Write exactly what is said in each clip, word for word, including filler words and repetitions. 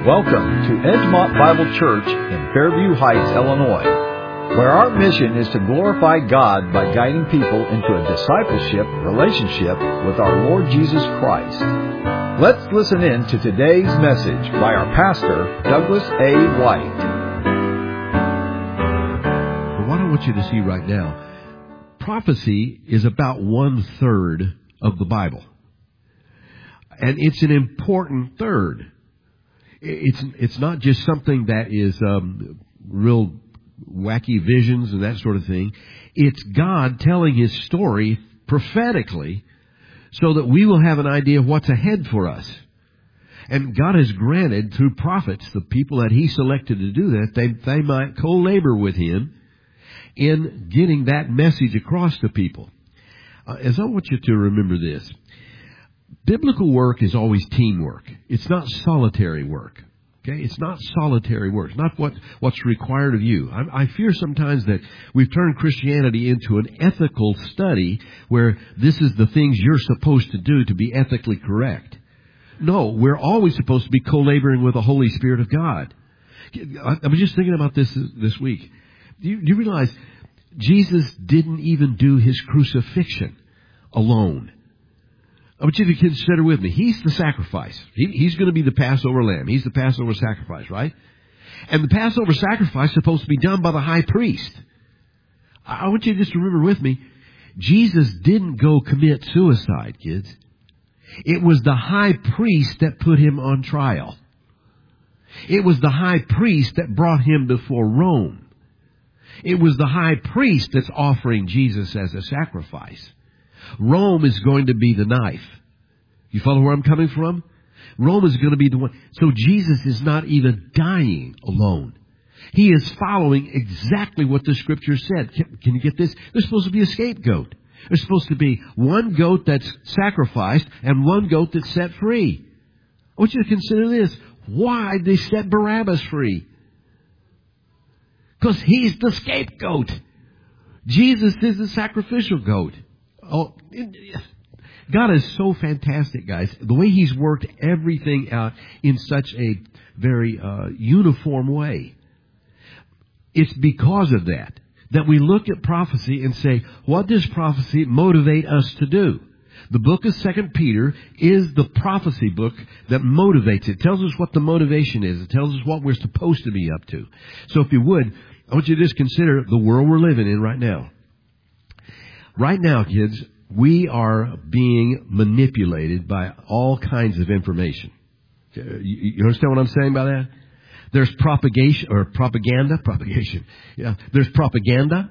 Welcome to Edgemont Bible Church in Fairview Heights, Illinois, where our mission is to glorify God by guiding people into a discipleship relationship with our Lord Jesus Christ. Let's listen in to today's message by our pastor, Douglas A. White. What I want you to see right now, prophecy is about one-third of the Bible. And it's an important third. It's it's not just something that is um, real wacky visions and that sort of thing. It's God telling His story prophetically so that we will have an idea of what's ahead for us. And God has granted through prophets, the people that He selected to do that, they, they might co-labor with Him in getting that message across to people. Uh, as I want you to remember this. Biblical work is always teamwork. It's not solitary work. Okay, it's not solitary work. It's not what, what's required of you. I, I fear sometimes that we've turned Christianity into an ethical study where this is the things you're supposed to do to be ethically correct. No, we're always supposed to be co-laboring with the Holy Spirit of God. I, I was just thinking about this this week. Do you, do you realize Jesus didn't even do His crucifixion alone? I want you to consider with me. He's the sacrifice. He, he's going to be the Passover lamb. He's the Passover sacrifice, right? And the Passover sacrifice is supposed to be done by the high priest. I want you to just remember with me, Jesus didn't go commit suicide, kids. It was the high priest that put Him on trial. It was the high priest that brought Him before Rome. It was the high priest that's offering Jesus as a sacrifice. Rome is going to be the knife. You follow where I'm coming from? Rome is going to be the one. So Jesus is not even dying alone. He is following exactly what the Scripture said. Can, can you get this? There's supposed to be a scapegoat. There's supposed to be one goat that's sacrificed and one goat that's set free. I want you to consider this. Why did they set Barabbas free? Because he's the scapegoat. Jesus is the sacrificial goat. Oh, God is so fantastic, guys. The way He's worked everything out in such a very uh, uniform way. It's because of that that we look at prophecy and say, what does prophecy motivate us to do? The book of Second Peter is the prophecy book that motivates. It tells us what the motivation is. It tells us what we're supposed to be up to. So if you would, I want you to just consider the world we're living in right now. Right now, kids, we are being manipulated by all kinds of information. You understand what I'm saying by that? There's propagation or propaganda, propagation. Yeah, there's propaganda.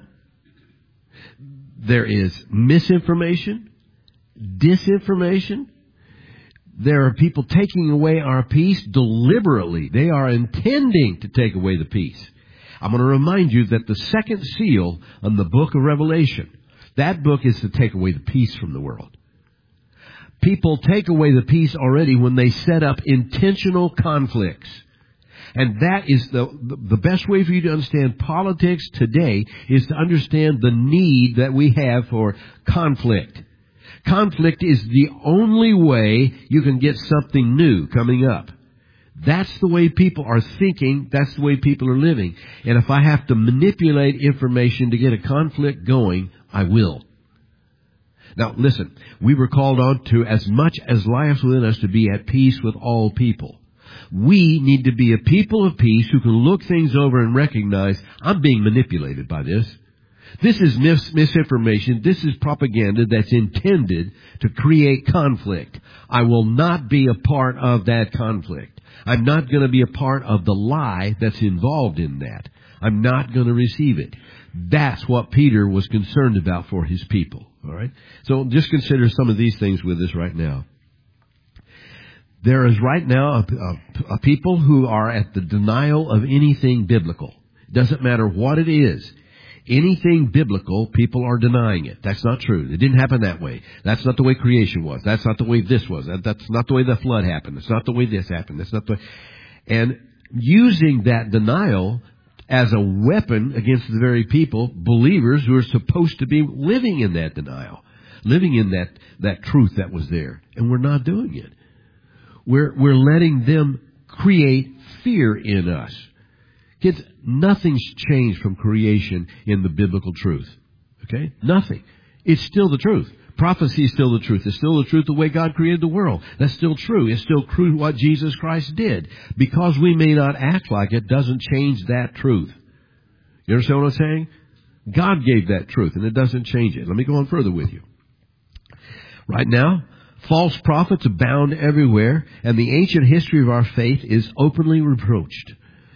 There is misinformation, disinformation. There are people taking away our peace deliberately. They are intending to take away the peace. I'm going to remind you that the second seal on the book of Revelation, that book is to take away the peace from the world. People take away the peace already when they set up intentional conflicts. And that is the, the best way for you to understand politics today is to understand the need that we have for conflict. Conflict is the only way you can get something new coming up. That's the way people are thinking. That's the way people are living. And if I have to manipulate information to get a conflict going, I will. Now, listen, we were called on to, as much as lies within us, to be at peace with all people. We need to be a people of peace who can look things over and recognize, I'm being manipulated by this. This is mis- misinformation. This is propaganda that's intended to create conflict. I will not be a part of that conflict. I'm not going to be a part of the lie that's involved in that. I'm not going to receive it. That's what Peter was concerned about for his people. All right? So just consider some of these things with us right now. There is right now a, a, a people who are at the denial of anything biblical. It doesn't matter what it is. Anything biblical, people are denying it. That's not true. It didn't happen that way. That's not the way creation was. That's not the way this was. That, that's not the way the flood happened. That's not the way this happened. That's not the way. And using that denial as a weapon against the very people, believers who are supposed to be living in that denial, living in that, that truth that was there. And we're not doing it. We're, we're letting them create fear in us. Kids, nothing's changed from creation in the biblical truth. Okay? Nothing. It's still the truth. Prophecy is still the truth. It's still the truth the way God created the world. That's still true. It's still true what Jesus Christ did. Because we may not act like it doesn't change that truth. You understand what I'm saying? God gave that truth, and it doesn't change it. Let me go on further with you. Right now, false prophets abound everywhere, and the ancient history of our faith is openly reproached.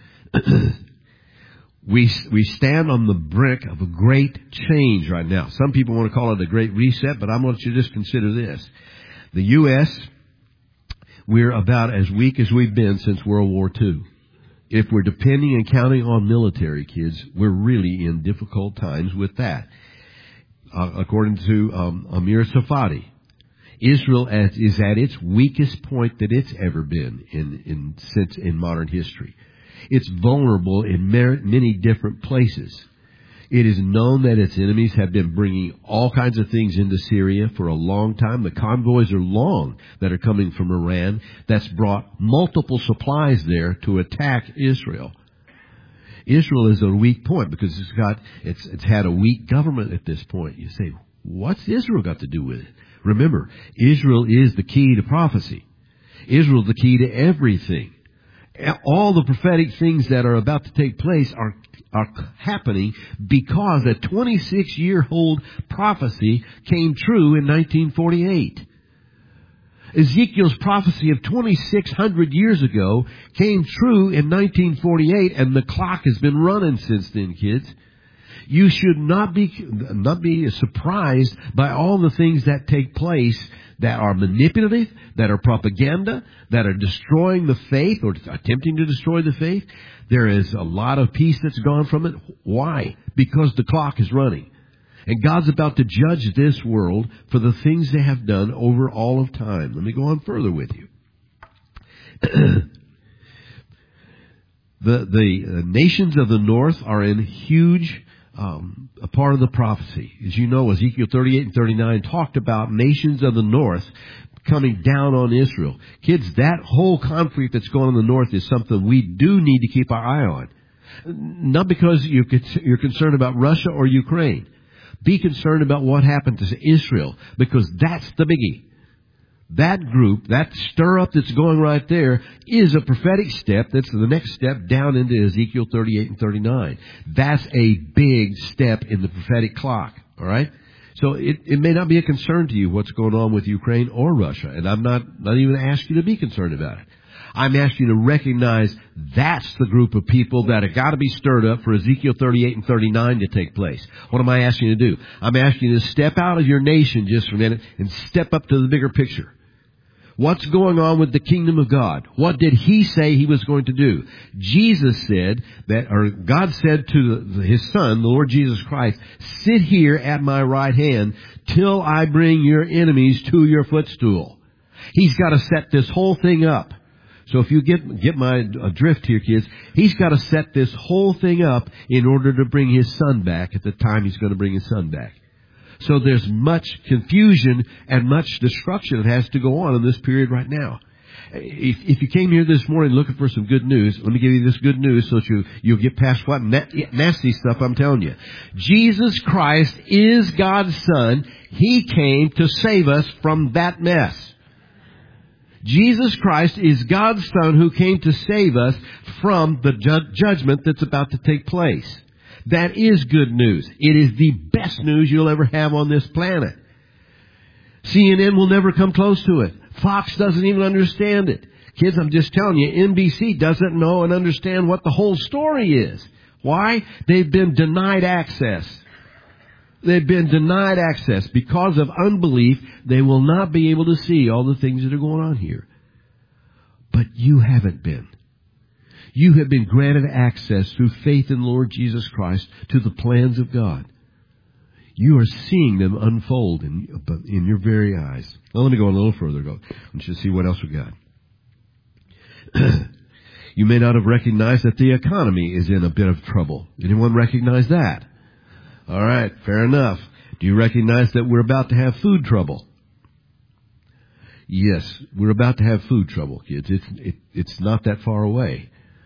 we we stand on the brink of a great change right now. Some people want to call it a great reset, but I want you to just consider this. The U S, we're about as weak as we've been since World War Two. If we're depending and counting on military, kids, we're really in difficult times with that. Uh, according to um, Amir Safadi, Israel is at its weakest point that it's ever been in, in since in modern history. It's vulnerable in many different places. It is known that its enemies have been bringing all kinds of things into Syria for a long time. The convoys are long that are coming from Iran that's brought multiple supplies there to attack Israel. Israel is a weak point because it's got it's it's had a weak government at this point. You say, what's Israel got to do with it? Remember, Israel is the key to prophecy. Israel is the key to everything. All the prophetic things that are about to take place are are happening because a twenty-six-year-old prophecy came true in nineteen forty-eight. Ezekiel's prophecy of twenty-six hundred years ago came true in nineteen forty-eight, and the clock has been running since then, kids. You should not be not be surprised by all the things that take place that are manipulative, that are propaganda, that are destroying the faith or attempting to destroy the faith. There is a lot of peace that's gone from it. Why? Because the clock is running. And God's about to judge this world for the things they have done over all of time. Let me go on further with you. the the uh, nations of the north are in huge Um, a part of the prophecy. As you know, Ezekiel thirty-eight and thirty-nine talked about nations of the north coming down on Israel. Kids, that whole conflict that's going on in the north is something we do need to keep our eye on. Not because you're concerned about Russia or Ukraine. Be concerned about what happened to Israel, because that's the biggie. That group, that stir-up that's going right there, is a prophetic step. That's the next step down into Ezekiel thirty-eight and thirty-nine. That's a big step in the prophetic clock, all right? So it, it may not be a concern to you what's going on with Ukraine or Russia, and I'm not, not even asking you to be concerned about it. I'm asking you to recognize that's the group of people that have got to be stirred up for Ezekiel thirty-eight and thirty-nine to take place. What am I asking you to do? I'm asking you to step out of your nation just for a minute and step up to the bigger picture. What's going on with the kingdom of God? What did He say He was going to do? Jesus said that, or God said to His Son, the Lord Jesus Christ, sit here at my right hand till I bring your enemies to your footstool. He's got to set this whole thing up. So if you get get my drift here, kids, He's got to set this whole thing up in order to bring His Son back at the time He's going to bring His Son back. So there's much confusion and much destruction that has to go on in this period right now. If, if you came here this morning looking for some good news, let me give you this good news so that you, you'll get past what na- nasty stuff I'm telling you. Jesus Christ is God's Son. He came to save us from that mess. Jesus Christ is God's Son who came to save us from the ju- judgment that's about to take place. That is good news. It is the best news you'll ever have on this planet. C N N will never come close to it. Fox doesn't even understand it. Kids, I'm just telling you, N B C doesn't know and understand what the whole story is. Why? They've been denied access. They've been denied access. Because of unbelief, they will not be able to see all the things that are going on here. But you haven't been. You have been granted access through faith in the Lord Jesus Christ to the plans of God. You are seeing them unfold in, in your very eyes. Now let me go a little further. Go. I want you to see what else we got. You may not have recognized that the economy is in a bit of trouble. Anyone recognize that? All right, fair enough. Do you recognize that we're about to have food trouble? Yes, we're about to have food trouble, kids. It's, it, it's not that far away.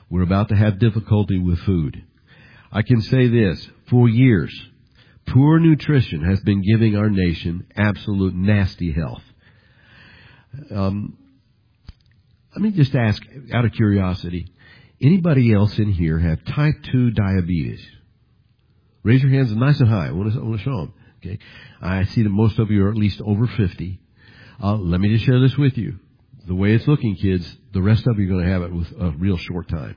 We're about to have difficulty with food. I can say this, for years, poor nutrition has been giving our nation absolute nasty health. Um, let me just ask, out of curiosity, anybody else in here have type two diabetes? Raise your hands nice and high. I want to, I want to show them. Okay, I see that most of you are at least over fifty. Uh, let me just share this with you. The way it's looking, kids, the rest of you are going to have it with a real short time.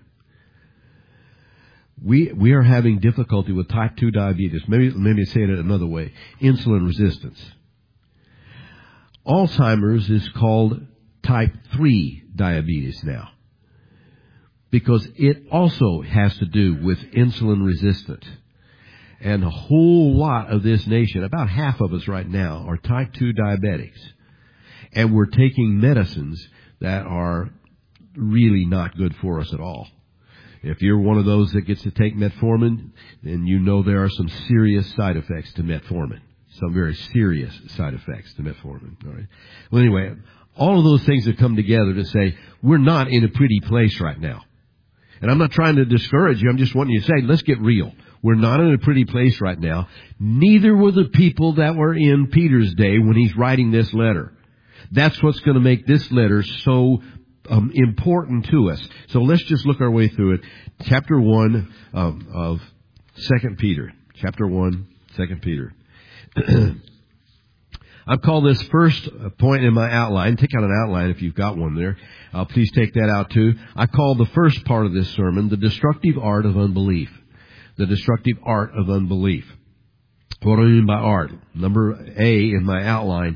We we are having difficulty with type two diabetes. Maybe maybe say it another way. Insulin resistance. Alzheimer's is called type three diabetes now, because it also has to do with insulin resistance. And a whole lot of this nation, about half of us right now, are type two diabetics. And we're taking medicines that are really not good for us at all. If you're one of those that gets to take metformin, then you know there are some serious side effects to metformin. Some very serious side effects to metformin. All right. Well, anyway, all of those things have come together to say we're not in a pretty place right now. And I'm not trying to discourage you. I'm just wanting you to say, let's get real. We're not in a pretty place right now. Neither were the people that were in Peter's day when he's writing this letter. That's what's going to make this letter so um, important to us. So let's just look our way through it. Chapter one um, of Second Peter. Chapter one, Second Peter. I've called this first point in my outline. Take out an outline if you've got one there. Uh, please take that out too. I call the first part of this sermon the destructive art of unbelief. The destructive art of unbelief. What do I mean by art? Number A in my outline,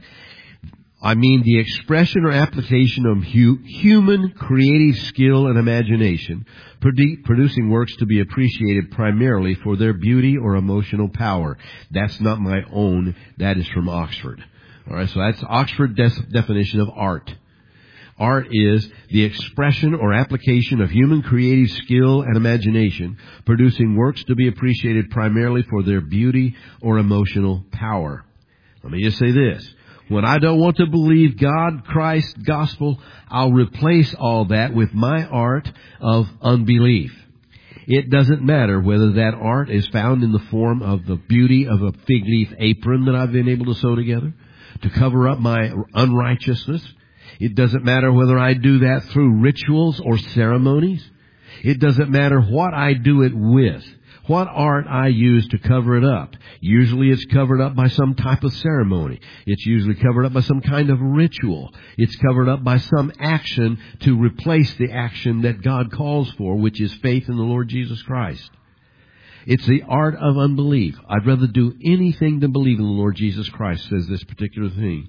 I mean the expression or application of hu- human creative skill and imagination, produ- producing works to be appreciated primarily for their beauty or emotional power. That's not my own. That is from Oxford. All right, so that's Oxford de- definition of art. Art is the expression or application of human creative skill and imagination, producing works to be appreciated primarily for their beauty or emotional power. Let me just say this. When I don't want to believe God, Christ, gospel, I'll replace all that with my art of unbelief. It doesn't matter whether that art is found in the form of the beauty of a fig leaf apron that I've been able to sew together to cover up my unrighteousness. It doesn't matter whether I do that through rituals or ceremonies. It doesn't matter what I do it with, what art I use to cover it up. Usually it's covered up by some type of ceremony. It's usually covered up by some kind of ritual. It's covered up by some action to replace the action that God calls for, which is faith in the Lord Jesus Christ. It's the art of unbelief. I'd rather do anything than believe in the Lord Jesus Christ, says this particular thing.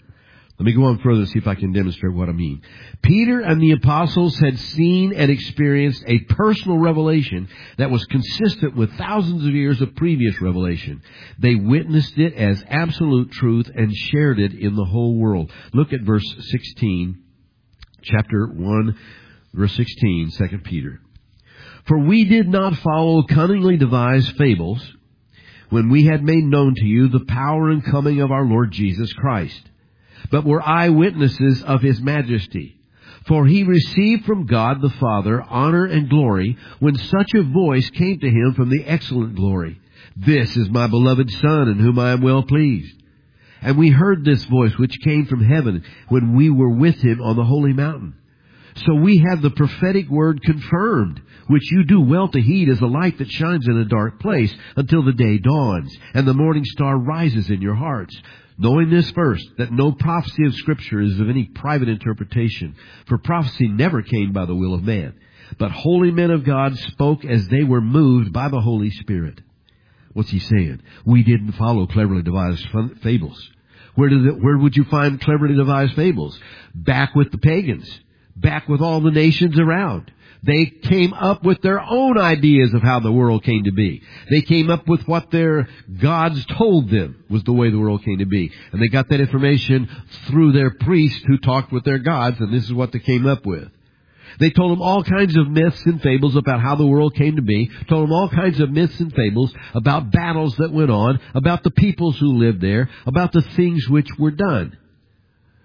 Let me go on further and see if I can demonstrate what I mean. Peter and the apostles had seen and experienced a personal revelation that was consistent with thousands of years of previous revelation. They witnessed it as absolute truth and shared it in the whole world. Look at verse sixteen, chapter one, verse sixteen, Second Peter. For we did not follow cunningly devised fables when we had made known to you the power and coming of our Lord Jesus Christ, but were eyewitnesses of His majesty. For He received from God the Father honor and glory when such a voice came to Him from the excellent glory. This is my beloved Son, in whom I am well pleased. And we heard this voice which came from heaven when we were with Him on the holy mountain. So we have the prophetic word confirmed, which you do well to heed as a light that shines in a dark place until the day dawns and the morning star rises in your hearts. Knowing this first, that no prophecy of Scripture is of any private interpretation, for prophecy never came by the will of man, but holy men of God spoke as they were moved by the Holy Spirit. What's he saying? We didn't follow cleverly devised fables. Where did it, where would you find cleverly devised fables? Back with the pagans, back with all the nations around. They came up with their own ideas of how the world came to be. They came up with what their gods told them was the way the world came to be. And they got that information through their priests who talked with their gods, and this is what they came up with. They told them all kinds of myths and fables about how the world came to be, told them all kinds of myths and fables about battles that went on, about the peoples who lived there, about the things which were done.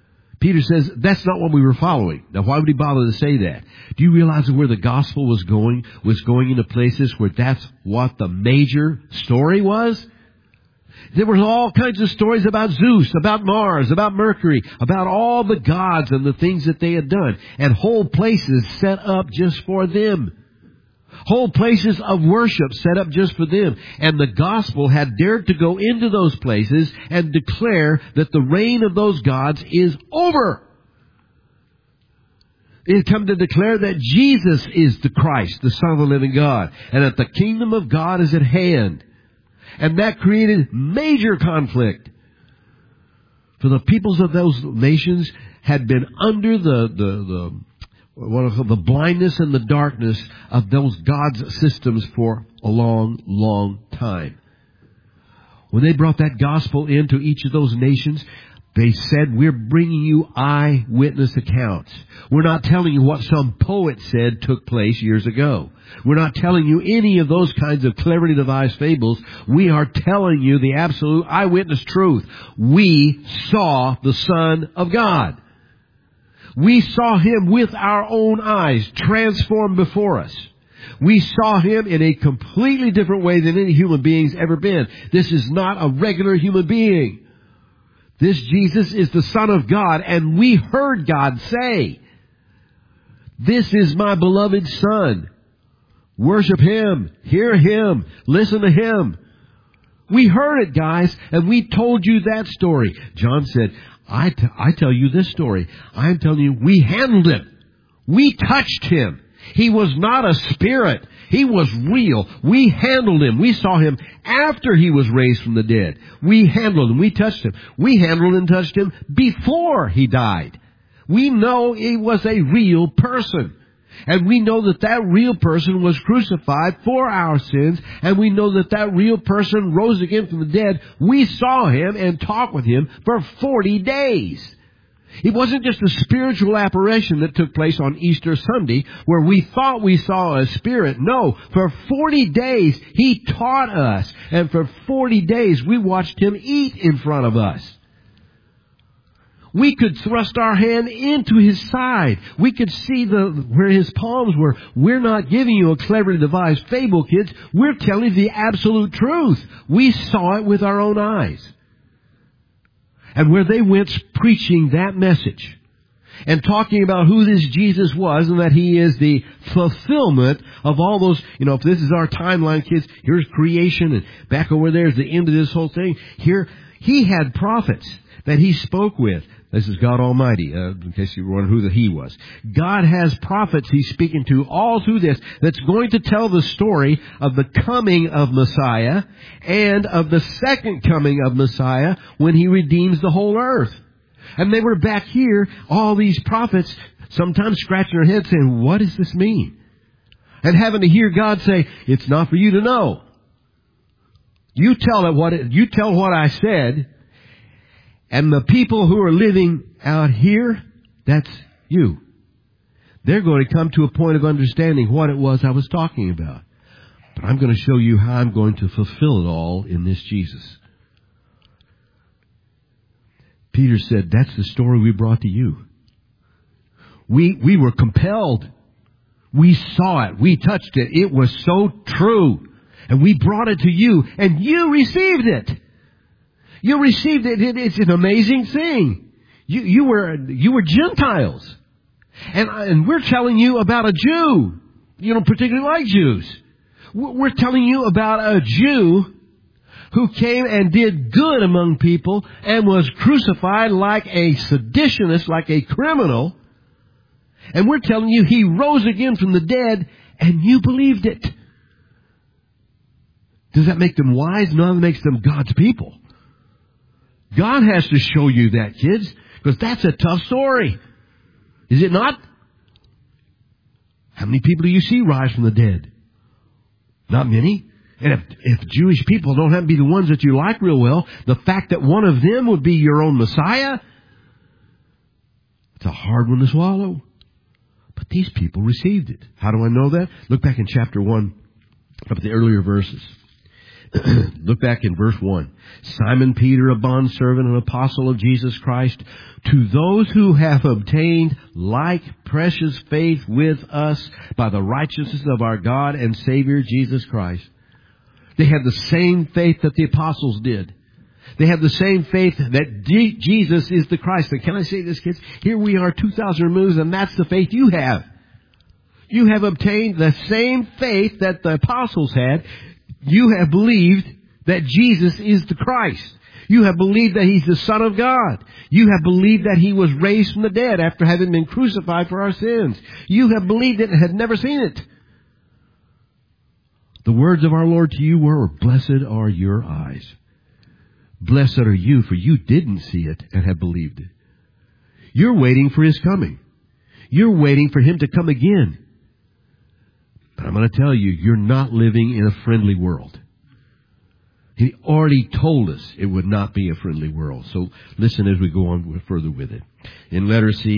Peter says, that's not what we were following. Now, why would he bother to say that? Do you realize where the gospel was going? Was going into places where that's what the major story was? There were all kinds of stories about Zeus, about Mars, about Mercury, about all the gods and the things that they had done. And whole places set up just for them. Whole places of worship set up just for them. And the gospel had dared to go into those places and declare that the reign of those gods is over. It had come to declare that Jesus is the Christ, the Son of the living God, and that the kingdom of God is at hand. And that created major conflict. For the peoples of those nations had been under the, the, the, what I call the blindness and the darkness of those God's systems for a long, long time. When they brought that gospel into each of those nations, they said, we're bringing you eyewitness accounts. We're not telling you what some poet said took place years ago. We're not telling you any of those kinds of cleverly devised fables. We are telling you the absolute eyewitness truth. We saw the Son of God. We saw Him with our own eyes, transformed before us. We saw Him in a completely different way than any human being's ever been. This is not a regular human being. This Jesus is the Son of God, and we heard God say, this is my beloved Son. Worship Him, hear Him, listen to Him. We heard it, guys, and we told you that story. John said, I, t- I tell you this story. I'm telling you, we handled Him. We touched Him. He was not a spirit. He was real. We handled Him. We saw Him after He was raised from the dead. We handled Him. We touched Him. We handled and touched Him before He died. We know He was a real person. And we know that that real person was crucified for our sins. And we know that that real person rose again from the dead. We saw Him and talked with Him for forty days. It wasn't just a spiritual apparition that took place on Easter Sunday where we thought we saw a spirit. No, for forty days He taught us. And for forty days we watched Him eat in front of us. We could thrust our hand into His side. We could see the where His palms were. We're not giving you a cleverly devised fable, kids. We're telling you the absolute truth. We saw it with our own eyes. And where they went preaching that message and talking about who this Jesus was and that He is the fulfillment of all those, you know, if this is our timeline, kids, here's creation and back over there is the end of this whole thing. Here, He had prophets that He spoke with. This is God Almighty, uh, in case you were wondering who the He was. God has prophets He's speaking to all through this that's going to tell the story of the coming of Messiah and of the second coming of Messiah when He redeems the whole earth. And they were back here, all these prophets, sometimes scratching their heads saying, what does this mean? And having to hear God say, it's not for you to know. You tell it what it, you tell what I said. And the people who are living out here, that's you. They're going to come to a point of understanding what it was I was talking about. But I'm going to show you how I'm going to fulfill it all in this Jesus. Peter said, that's the story we brought to you. We, we were compelled. We saw it. We touched it. It was so true. And we brought it to you, and you received it. You received it. It's an amazing thing. You, you were, you were Gentiles. And, and we're telling you about a Jew. You don't particularly like Jews. We're telling you about a Jew who came and did good among people and was crucified like a seditionist, like a criminal. And we're telling you He rose again from the dead, and you believed it. Does that make them wise? No, it makes them God's people. God has to show you that, kids, because that's a tough story. Is it not? How many people do you see rise from the dead? Not many. And if, if Jewish people don't have to be the ones that you like real well, the fact that one of them would be your own Messiah, it's a hard one to swallow. But these people received it. How do I know that? Look back in chapter one of the earlier verses. Look back in verse one. Simon Peter, a bondservant and apostle of Jesus Christ, to those who have obtained like precious faith with us by the righteousness of our God and Savior Jesus Christ. They had the same faith that the apostles did. They have the same faith that D- Jesus is the Christ. And can I say this, kids? Here we are two thousand removes, and that's the faith you have. You have obtained the same faith that the apostles had. You have believed that Jesus is the Christ. You have believed that He's the Son of God. You have believed that He was raised from the dead after having been crucified for our sins. You have believed it and had never seen it. The words of our Lord to you were, blessed are your eyes. Blessed are you, for you didn't see it and have believed it. You're waiting for His coming. You're waiting for Him to come again. But I'm going to tell you, you're not living in a friendly world. He already told us it would not be a friendly world. So listen as we go on further with it. In letter C,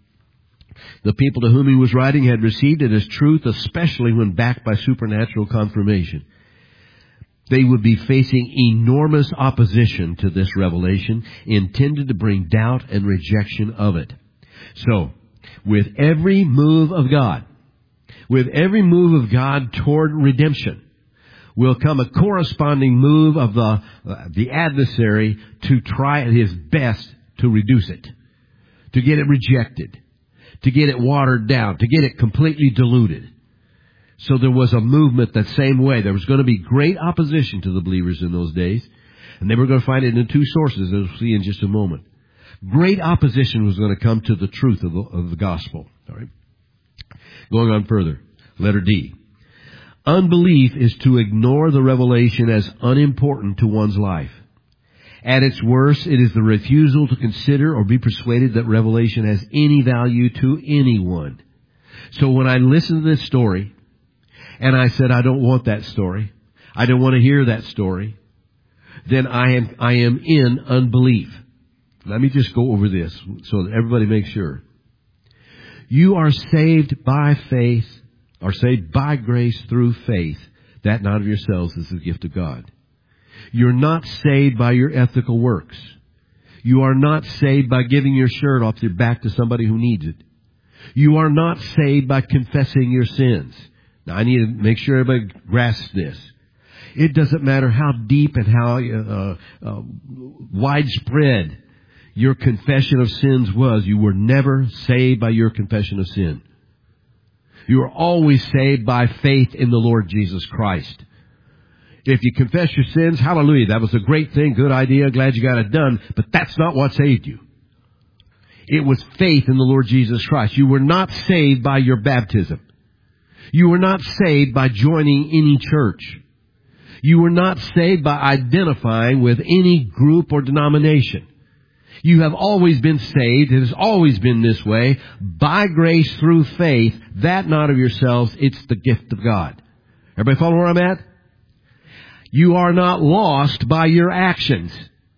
the people to whom he was writing had received it as truth, especially when backed by supernatural confirmation. They would be facing enormous opposition to this revelation, intended to bring doubt and rejection of it. So, with every move of God, with every move of God toward redemption, will come a corresponding move of the uh, the adversary to try his best to reduce it, to get it rejected, to get it watered down, to get it completely diluted. So there was a movement that same way. There was going to be great opposition to the believers in those days, and they were going to find it in two sources, as we'll see in just a moment. Great opposition was going to come to the truth of the, of the gospel. All right. Going on further, letter D. Unbelief is to ignore the revelation as unimportant to one's life. At its worst, it is the refusal to consider or be persuaded that revelation has any value to anyone. So when I listened to this story, and I said, I don't want that story, I don't want to hear that story, then I am, I am in unbelief. Let me just go over this so that everybody makes sure. You are saved by faith, or saved by grace through faith, that not of yourselves is the gift of God. You're not saved by your ethical works. You are not saved by giving your shirt off your back to somebody who needs it. You are not saved by confessing your sins. Now, I need to make sure everybody grasps this. It doesn't matter how deep and how uh, uh, widespread your confession of sins was. You were never saved by your confession of sin. You are always saved by faith in the Lord Jesus Christ. If you confess your sins, hallelujah, that was a great thing, good idea, glad you got it done, but that's not what saved you. It was faith in the Lord Jesus Christ. You were not saved by your baptism. You were not saved by joining any church. You were not saved by identifying with any group or denomination. You have always been saved. It has always been this way. By grace through faith, that not of yourselves, it's the gift of God. Everybody follow where I'm at? You are not lost by your actions.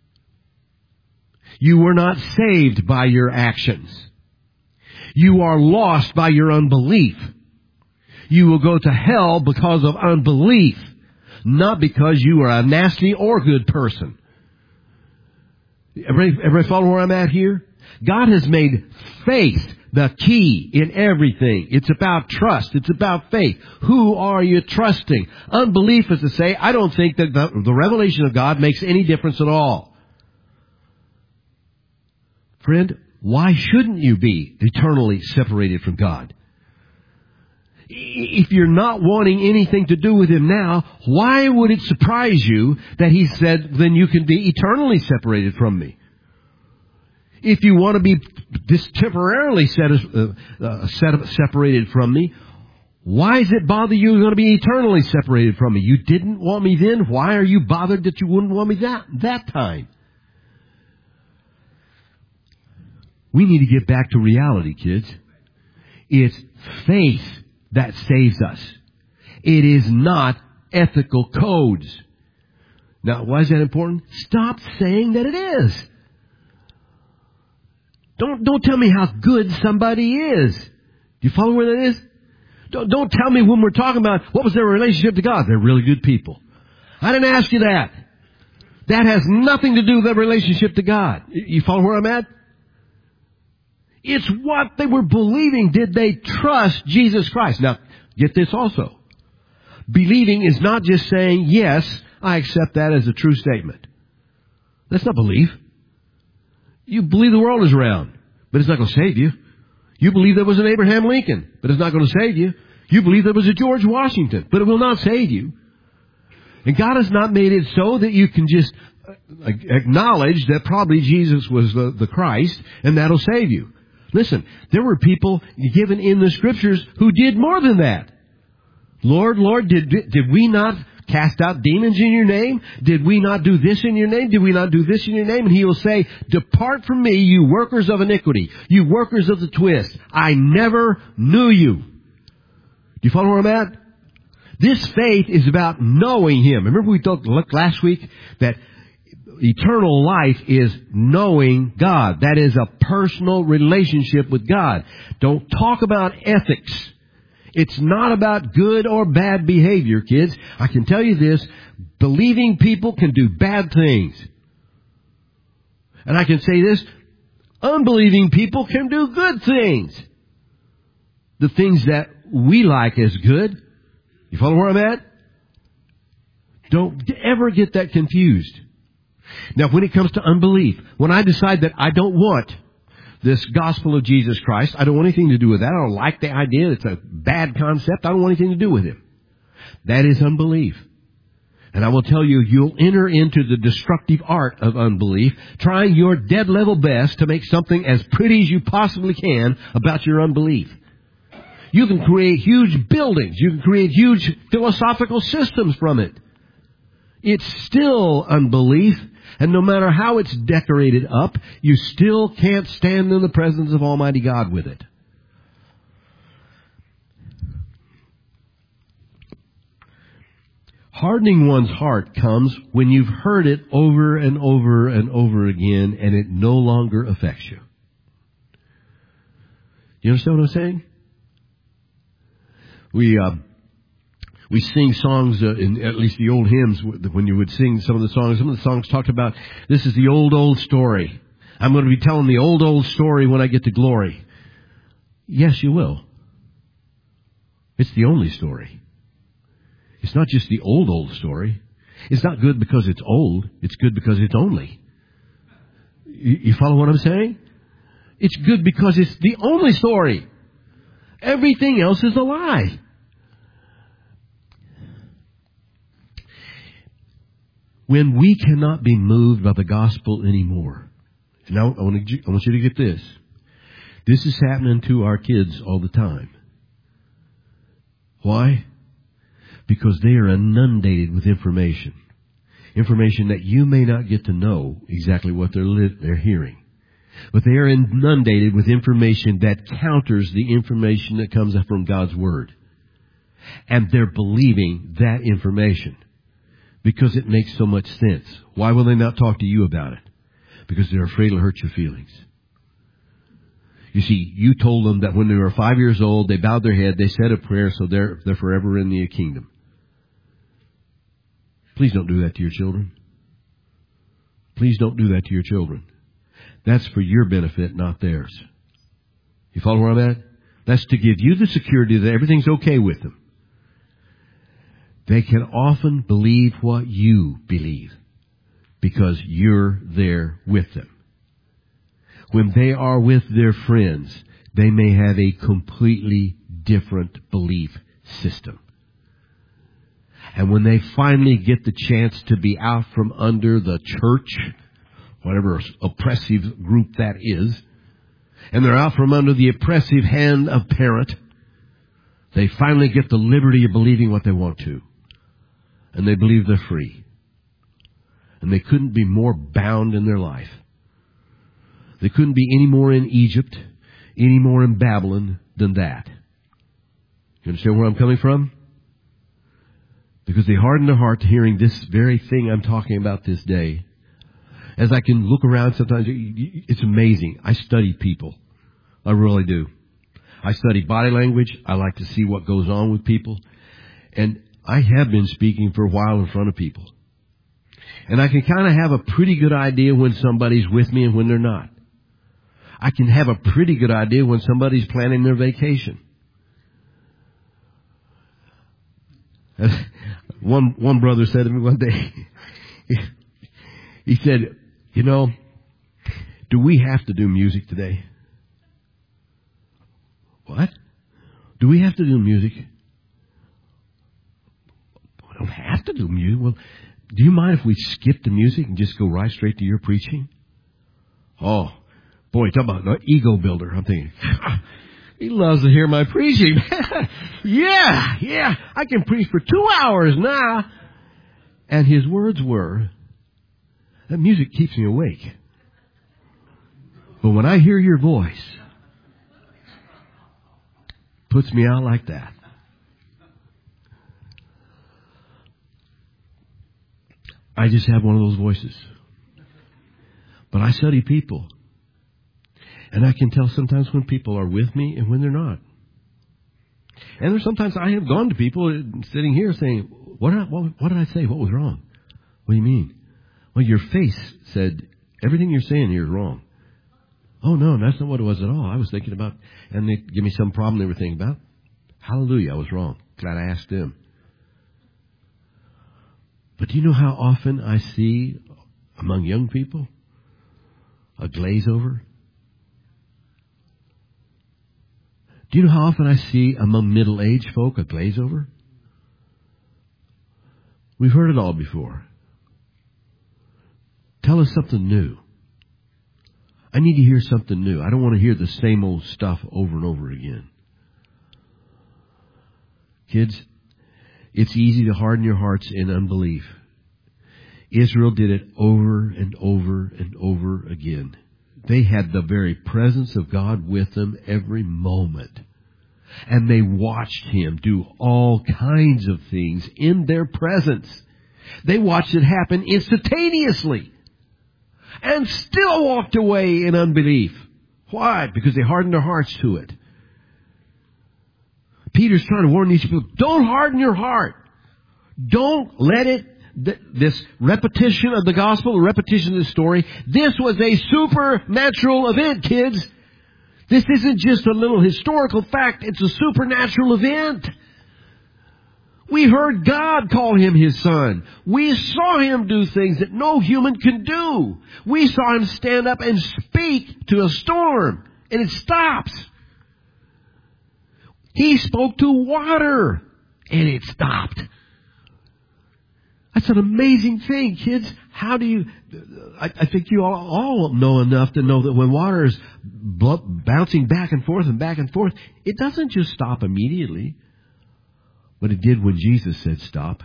You were not saved by your actions. You are lost by your unbelief. You will go to hell because of unbelief, not because you are a nasty or good person. Everybody, everybody follow where I'm at here? God has made faith the key in everything. It's about trust. It's about faith. Who are you trusting? Unbelief is to say, I don't think that the, the revelation of God makes any difference at all. Friend, why shouldn't you be eternally separated from God? If you're not wanting anything to do with Him now, why would it surprise you that He said, then you can be eternally separated from me? If you want to be just temporarily set, uh, uh, set, separated from me, why does it bother you you're going to be eternally separated from me? You didn't want me then. Why are you bothered that you wouldn't want me that, that time? We need to get back to reality, kids. It's faith that saves us. It is not ethical codes. Now, why is that important? Stop saying that it is. Don't, don't tell me how good somebody is. Do you follow where that is? Don't, don't tell me when we're talking about what was their relationship to God. They're really good people. I didn't ask you that. That has nothing to do with their relationship to God. You follow where I'm at? It's what they were believing. Did they trust Jesus Christ? Now, get this also. Believing is not just saying, yes, I accept that as a true statement. That's not belief. You believe the world is round, but it's not going to save you. You believe there was an Abraham Lincoln, but it's not going to save you. You believe there was a George Washington, but it will not save you. And God has not made it so that you can just acknowledge that probably Jesus was the, the Christ, and that'll save you. Listen, there were people given in the Scriptures who did more than that. Lord, Lord, did, did we not cast out demons in your name? Did we not do this in your name? Did we not do this in your name? And he will say, depart from me, you workers of iniquity, you workers of the twist. I never knew you. Do you follow where I'm at? This faith is about knowing Him. Remember we talked last week that eternal life is knowing God. That is a personal relationship with God. Don't talk about ethics. It's not about good or bad behavior, kids. I can tell you this, believing people can do bad things. And I can say this, unbelieving people can do good things. The things that we like as good. You follow where I'm at? Don't ever get that confused. Now, when it comes to unbelief, when I decide that I don't want this gospel of Jesus Christ, I don't want anything to do with that. I don't like the idea. It's a bad concept. I don't want anything to do with Him. That is unbelief. And I will tell you, you'll enter into the destructive art of unbelief, trying your dead level best to make something as pretty as you possibly can about your unbelief. You can create huge buildings. You can create huge philosophical systems from it. It's still unbelief. And no matter how it's decorated up, you still can't stand in the presence of Almighty God with it. Hardening one's heart comes when you've heard it over and over and over again and it no longer affects you. You understand what I'm saying? We uh, we sing songs, uh, in at least the old hymns, when you would sing some of the songs. Some of the songs talked about, this is the old, old story. I'm going to be telling the old, old story when I get to glory. Yes, you will. It's the only story. It's not just the old, old story. It's not good because it's old. It's good because it's only. You, you follow what I'm saying? It's good because it's the only story. Everything else is a lie. When we cannot be moved by the gospel anymore. Now, I want, to, I want you to get this. This is happening to our kids all the time. Why? Because they are inundated with information. Information that you may not get to know exactly what they're, li- they're hearing. But they are inundated with information that counters the information that comes from God's Word. And they're believing that information because it makes so much sense. Why will they not talk to you about it? Because they're afraid it'll hurt your feelings. You see, you told them that when they were five years old, they bowed their head, they said a prayer, so they're, they're forever in the kingdom. Please don't do that to your children. Please don't do that to your children. That's for your benefit, not theirs. You follow where I'm at? That's to give you the security that everything's okay with them. They can often believe what you believe because you're there with them. When they are with their friends, they may have a completely different belief system. And when they finally get the chance to be out from under the church, whatever oppressive group that is, and they're out from under the oppressive hand of parent, they finally get the liberty of believing what they want to. And they believe they're free. And they couldn't be more bound in their life. They couldn't be any more in Egypt, any more in Babylon than that. You understand where I'm coming from? Because they harden their heart to hearing this very thing I'm talking about this day. As I can look around sometimes, it's amazing. I study people. I really do. I study body language. I like to see what goes on with people. And I have been speaking for a while in front of people. And I can kind of have a pretty good idea when somebody's with me and when they're not. I can have a pretty good idea when somebody's planning their vacation. One one brother said to me one day, he said, you know, do we have to do music today? What? Do we have to do music? We don't have to do music. Well, do you mind if we skip the music and just go right straight to your preaching? Oh, boy, talk about an ego builder. I'm thinking, he loves to hear my preaching. yeah, yeah, I can preach for two hours now. And his words were, that music keeps me awake. But when I hear your voice, puts me out like that. I just have one of those voices. But I study people. And I can tell sometimes when people are with me and when they're not. And there's sometimes I have gone to people sitting here saying, what did I, what, what did I say? What was wrong? What do you mean? Well, your face said, everything you're saying here is wrong. Oh, no, that's not what it was at all. I was thinking about, and they give me some problem they were thinking about. Hallelujah, I was wrong. Glad I asked them. But do you know how often I see among young people a glaze over? Do you know how often I see among middle-aged folk a glaze over? We've heard it all before. Tell us something new. I need to hear something new. I don't want to hear the same old stuff over and over again. Kids, it's easy to harden your hearts in unbelief. Israel did it over and over and over again. They had the very presence of God with them every moment. And they watched Him do all kinds of things in their presence. They watched it happen instantaneously. And still walked away in unbelief. Why? Because they hardened their hearts to it. Peter's trying to warn these people, don't harden your heart. Don't let it, th- this repetition of the gospel, the repetition of the story, this was a supernatural event, kids. This isn't just a little historical fact, it's a supernatural event. We heard God call Him His Son. We saw Him do things that no human can do. We saw Him stand up and speak to a storm, and it stops. He spoke to water, and it stopped. That's an amazing thing, kids. How do you... I, I think you all, all know enough to know that when water is bl- bouncing back and forth and back and forth, it doesn't just stop immediately. But it did when Jesus said stop.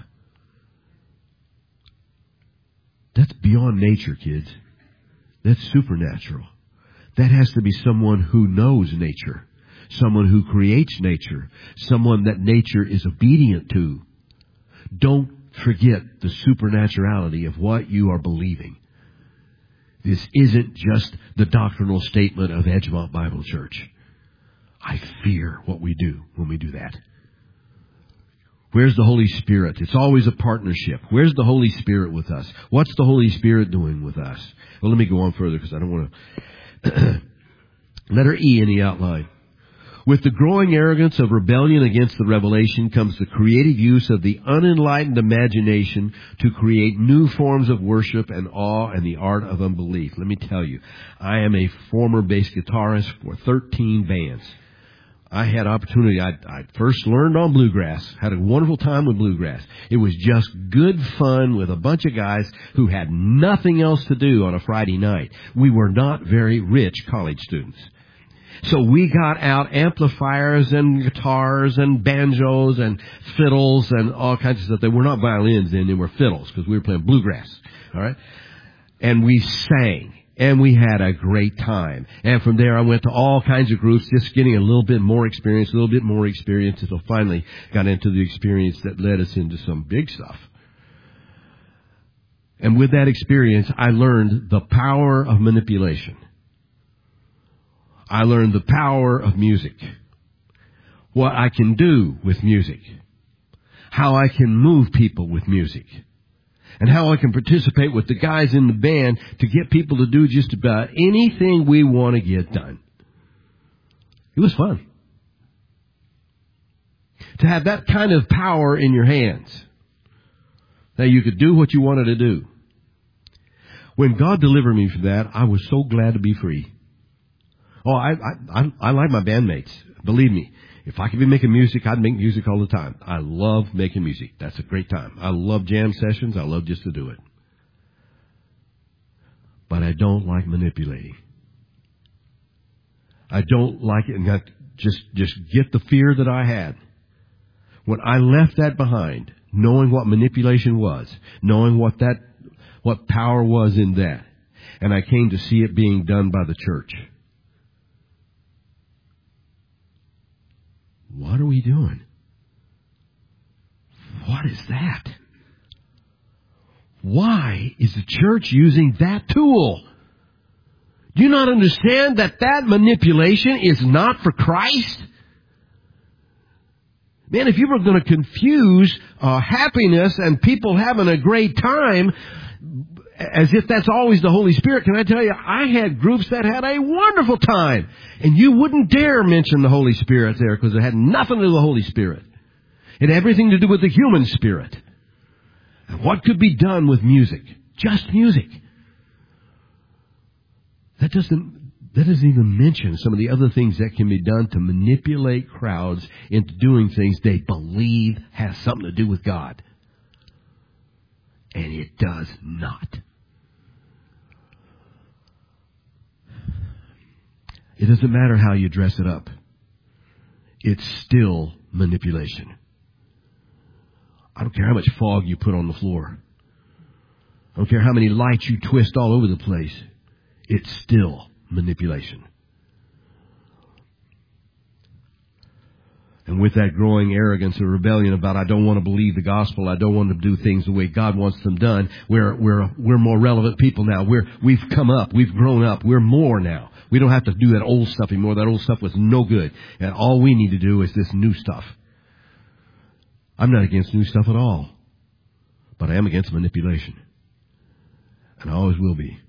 That's beyond nature, kids. That's supernatural. That has to be someone who knows nature. Someone who creates nature. Someone that nature is obedient to. Don't forget the supernaturality of what you are believing. This isn't just the doctrinal statement of Edgemont Bible Church. I fear what we do when we do that. Where's the Holy Spirit? It's always a partnership. Where's the Holy Spirit with us? What's the Holy Spirit doing with us? Well, let me go on further because I don't want to... Letter E in the outline. With the growing arrogance of rebellion against the revelation comes the creative use of the unenlightened imagination to create new forms of worship and awe and the art of unbelief. Let me tell you, I am a former bass guitarist for thirteen bands. I had opportunity. I, I first learned on bluegrass, had a wonderful time with bluegrass. It was just good fun with a bunch of guys who had nothing else to do on a Friday night. We were not very rich college students. So we got out amplifiers and guitars and banjos and fiddles and all kinds of stuff. They were not violins then, they were fiddles because we were playing bluegrass. All right? And we sang. And we had a great time. And from there I went to all kinds of groups, just getting a little bit more experience, a little bit more experience, until finally got into the experience that led us into some big stuff. And with that experience, I learned the power of manipulation. I learned the power of music. What I can do with music. how I can move people with music, and how I can participate with the guys in the band to get people to do just about anything we want to get done. It was fun to have that kind of power in your hands, that you could do what you wanted to do. When God delivered me from that, I was so glad to be free. Oh, I, I, I, I like my bandmates. Believe me, if I could be making music, I'd make music all the time. I love making music. That's a great time. I love jam sessions. I love just to do it. But I don't like manipulating. I don't like it. And I just, just get the fear that I had. When I left that behind, knowing what manipulation was, knowing what that, what power was in that, and I came to see it being done by the church. What are we doing? What is that? Why is the church using that tool? Do you not understand that that manipulation is not for Christ? Man, if you were going to confuse uh, happiness and people having a great time as if that's always the Holy Spirit, can I tell you, I had groups that had a wonderful time. And you wouldn't dare mention the Holy Spirit there because it had nothing to do with the Holy Spirit. It had everything to do with the human spirit. And what could be done with music? Just music. That doesn't, that doesn't even mention some of the other things that can be done to manipulate crowds into doing things they believe has something to do with God. And it does not. It doesn't matter how you dress it up. It's still manipulation. I don't care how much fog you put on the floor. I don't care how many lights you twist all over the place. It's still manipulation. And with that growing arrogance or rebellion about, I don't want to believe the gospel, I don't want to do things the way God wants them done, we're, we're, we're more relevant people now. We're, we've come up, we've grown up, we're more now. We don't have to do that old stuff anymore. That old stuff was no good. And all we need to do is this new stuff. I'm not against new stuff at all. But I am against manipulation. And I always will be.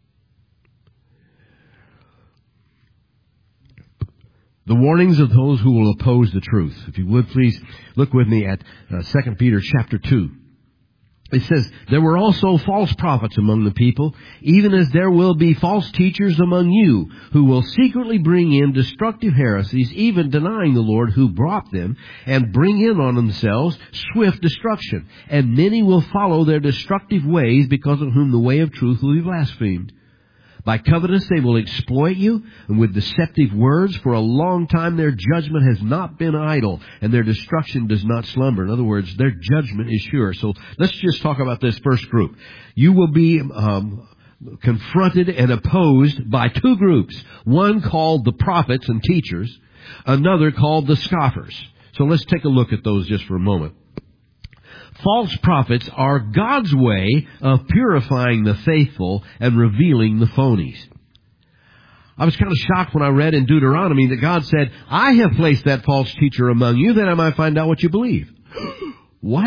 The warnings of those who will oppose the truth. If you would, please look with me at uh, Second Peter chapter two. It says, there were also false prophets among the people, even as there will be false teachers among you, who will secretly bring in destructive heresies, even denying the Lord who brought them, and bring in on themselves swift destruction. And many will follow their destructive ways, because of whom the way of truth will be blasphemed. By covetousness they will exploit you, and with deceptive words for a long time their judgment has not been idle, and their destruction does not slumber. In other words, their judgment is sure. So let's just talk about this first group. You will be um, confronted and opposed by two groups. One called the prophets and teachers, another called the scoffers. So let's take a look at those just for a moment. False prophets are God's way of purifying the faithful and revealing the phonies. I was kind of shocked when I read in Deuteronomy that God said, I have placed that false teacher among you that I might find out what you believe. What?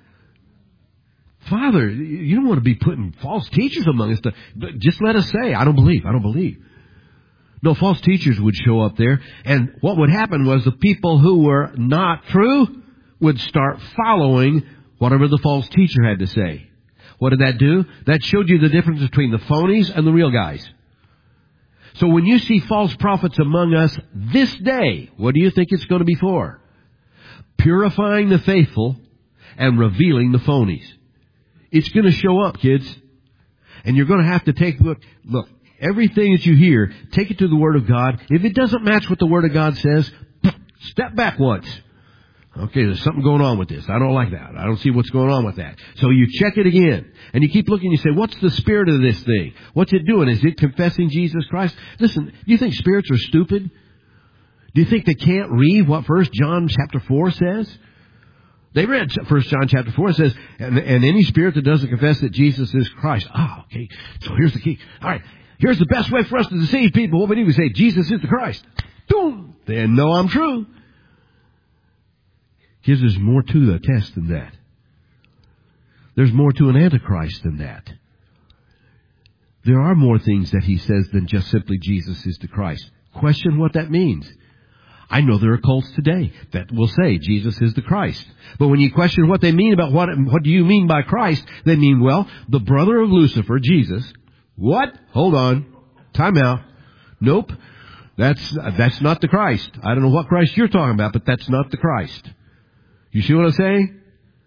Father, you don't want to be putting false teachers among us. To, just let us say, I don't believe, I don't believe. No, false teachers would show up there. And what would happen was the people who were not true would start following whatever the false teacher had to say. What did that do? That showed you the difference between the phonies and the real guys. So when you see false prophets among us this day, what do you think it's going to be for? Purifying the faithful and revealing the phonies. It's going to show up, kids. And you're going to have to take a look. Look, everything that you hear, take it to the Word of God. If it doesn't match what the Word of God says, step back once. Okay, there's something going on with this. I don't like that. I don't see what's going on with that. So you check it again. And you keep looking, you say, what's the spirit of this thing? What's it doing? Is it confessing Jesus Christ? Listen, do you think spirits are stupid? Do you think they can't read what First John chapter four says? They read First John chapter four. It says, and, and any spirit that doesn't confess that Jesus is Christ. Ah, okay. So here's the key. All right. Here's the best way for us to deceive people. What we do, we say, Jesus is the Christ. Boom. They know I'm true. Kids, there's more to the test than that. There's more to an Antichrist than that. There are more things that he says than just simply Jesus is the Christ. Question what that means. I know there are cults today that will say Jesus is the Christ. But when you question what they mean about what, what do you mean by Christ, they mean, well, the brother of Lucifer, Jesus. What? Hold on. Time out. Nope. That's, that's not the Christ. I don't know what Christ you're talking about, but that's not the Christ. You see what I'm saying?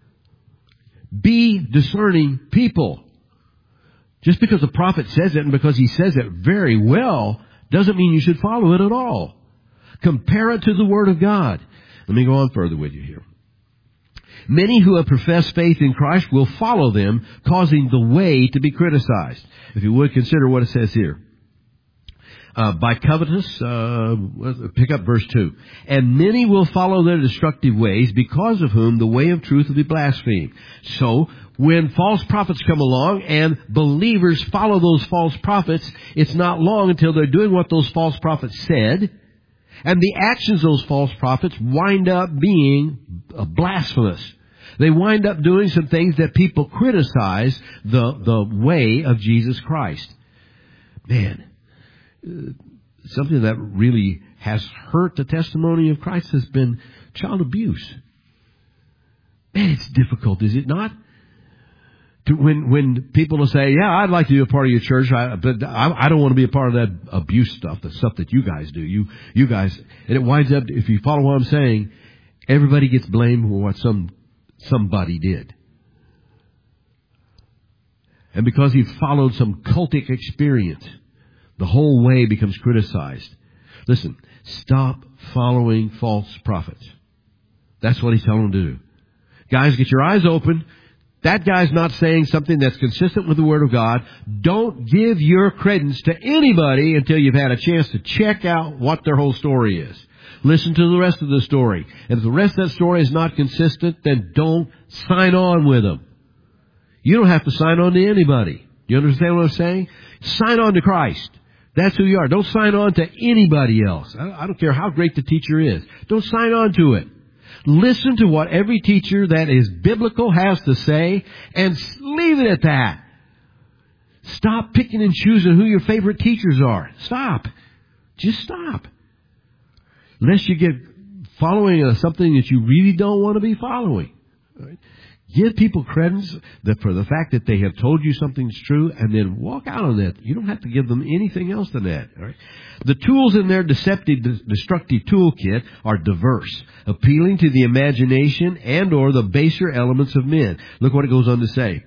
Be discerning people. Just because a prophet says it and because he says it very well doesn't mean you should follow it at all. Compare it to the Word of God. Let me go on further with you here. Many who have professed faith in Christ will follow them, causing the way to be criticized. If you would, consider what it says here. Uh, by covetous, uh, pick up verse two. And many will follow their destructive ways, because of whom the way of truth will be blasphemed. So, when false prophets come along and believers follow those false prophets, it's not long until they're doing what those false prophets said, and the actions of those false prophets wind up being blasphemous. They wind up doing some things that people criticize the, the way of Jesus Christ. Man, something that really has hurt the testimony of Christ has been child abuse. Man, it's difficult, is it not? To, when when people will say, yeah, I'd like to be a part of your church, I, but I, I don't want to be a part of that abuse stuff, the stuff that you guys do. You you guys, and it winds up, if you follow what I'm saying, everybody gets blamed for what some somebody did. And because he followed some cultic experience, the whole way becomes criticized. Listen, stop following false prophets. That's what he's telling them to do. Guys, get your eyes open. That guy's not saying something that's consistent with the Word of God. Don't give your credence to anybody until you've had a chance to check out what their whole story is. Listen to the rest of the story. And if the rest of that story is not consistent, then don't sign on with them. You don't have to sign on to anybody. Do you understand what I'm saying? Sign on to Christ. That's who you are. Don't sign on to anybody else. I don't care how great the teacher is. Don't sign on to it. Listen to what every teacher that is biblical has to say and leave it at that. Stop picking and choosing who your favorite teachers are. Stop. Just stop. Unless you get following uh, something that you really don't want to be following. Right? Give people credence that for the fact that they have told you something's true, and then walk out on that. You don't have to give them anything else than that. All right? The tools in their deceptive, destructive toolkit are diverse, appealing to the imagination and or the baser elements of men. Look what it goes on to say.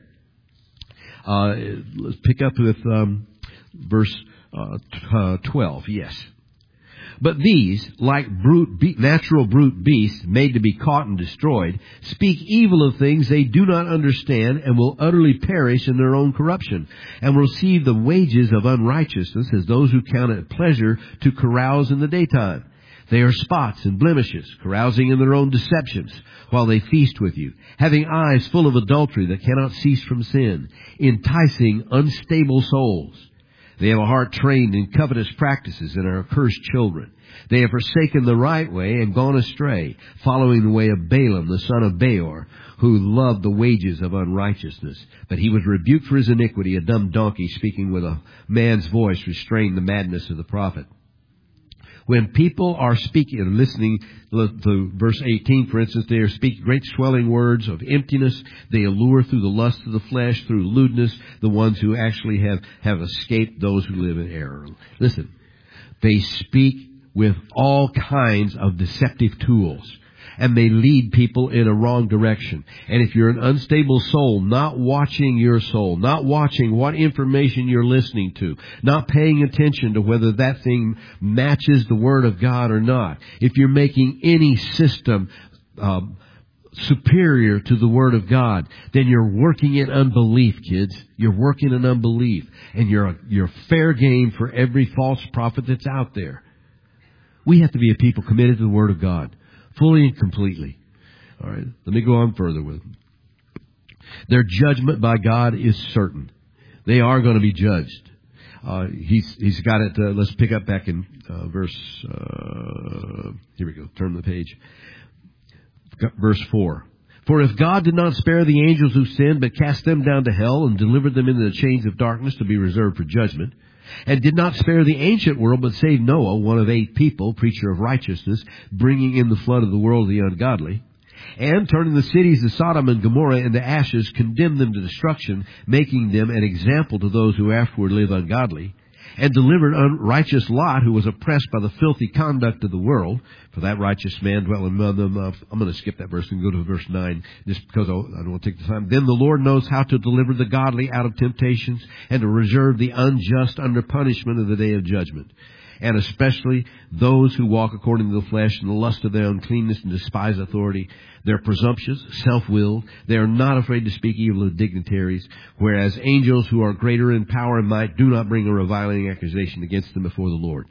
Uh, let's pick up with um, verse uh, t- uh, twelve. Yes. But these, like brute, be- natural brute beasts made to be caught and destroyed, speak evil of things they do not understand and will utterly perish in their own corruption, and will receive the wages of unrighteousness as those who count it pleasure to carouse in the daytime. They are spots and blemishes, carousing in their own deceptions, while they feast with you, having eyes full of adultery that cannot cease from sin, enticing unstable souls. They have a heart trained in covetous practices and are accursed children. They have forsaken the right way and gone astray, following the way of Balaam, the son of Beor, who loved the wages of unrighteousness. But he was rebuked for his iniquity. A dumb donkey speaking with a man's voice restrained the madness of the prophet. When people are speaking and listening to verse eighteen, for instance, they are speaking great swelling words of emptiness. They allure through the lust of the flesh, through lewdness, the ones who actually have, have escaped those who live in error. Listen, they speak with all kinds of deceptive tools, and they lead people in a wrong direction. And if you're an unstable soul, not watching your soul, not watching what information you're listening to, not paying attention to whether that thing matches the Word of God or not, if you're making any system um, superior to the Word of God, then you're working in unbelief, kids. You're working in unbelief, and you're a, you're fair game for every false prophet that's out there. We have to be a people committed to the Word of God. Fully and completely. All right. Let me go on further with them. Their judgment by God is certain. They are going to be judged. Uh, he's he's got it. Uh, let's pick up back in uh, verse. Uh, here we go. Turn the page. Verse four. For if God did not spare the angels who sinned, but cast them down to hell and delivered them into the chains of darkness to be reserved for judgment, and did not spare the ancient world, but saved Noah, one of eight people, preacher of righteousness, bringing in the flood of the world of the ungodly, and turning the cities of Sodom and Gomorrah into ashes, condemned them to destruction, making them an example to those who afterward live ungodly, and delivered unrighteous Lot, who was oppressed by the filthy conduct of the world. For that righteous man dwelt among them. Uh, I'm going to skip that verse and go to verse nine, just because I don't want to take the time. Then the Lord knows how to deliver the godly out of temptations, and to reserve the unjust under punishment of the day of judgment. And especially those who walk according to the flesh and the lust of their uncleanness and despise authority. They're presumptuous, self-willed. They are not afraid to speak evil of dignitaries, whereas angels who are greater in power and might do not bring a reviling accusation against them before the Lord.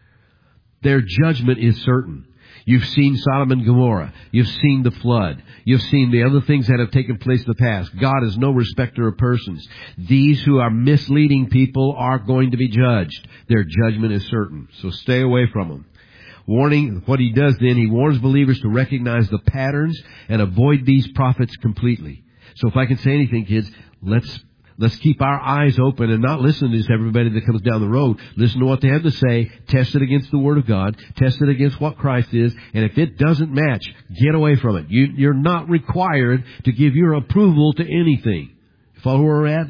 Their judgment is certain. You've seen Sodom and Gomorrah. You've seen the flood. You've seen the other things that have taken place in the past. God is no respecter of persons. These who are misleading people are going to be judged. Their judgment is certain. So stay away from them. Warning, what he does then, he warns believers to recognize the patterns and avoid these prophets completely. So if I can say anything, kids, let's Let's keep our eyes open and not listen to just everybody that comes down the road. Listen to what they have to say. Test it against the Word of God. Test it against what Christ is. And if it doesn't match, get away from it. You, you're not required to give your approval to anything. Follow where we're at?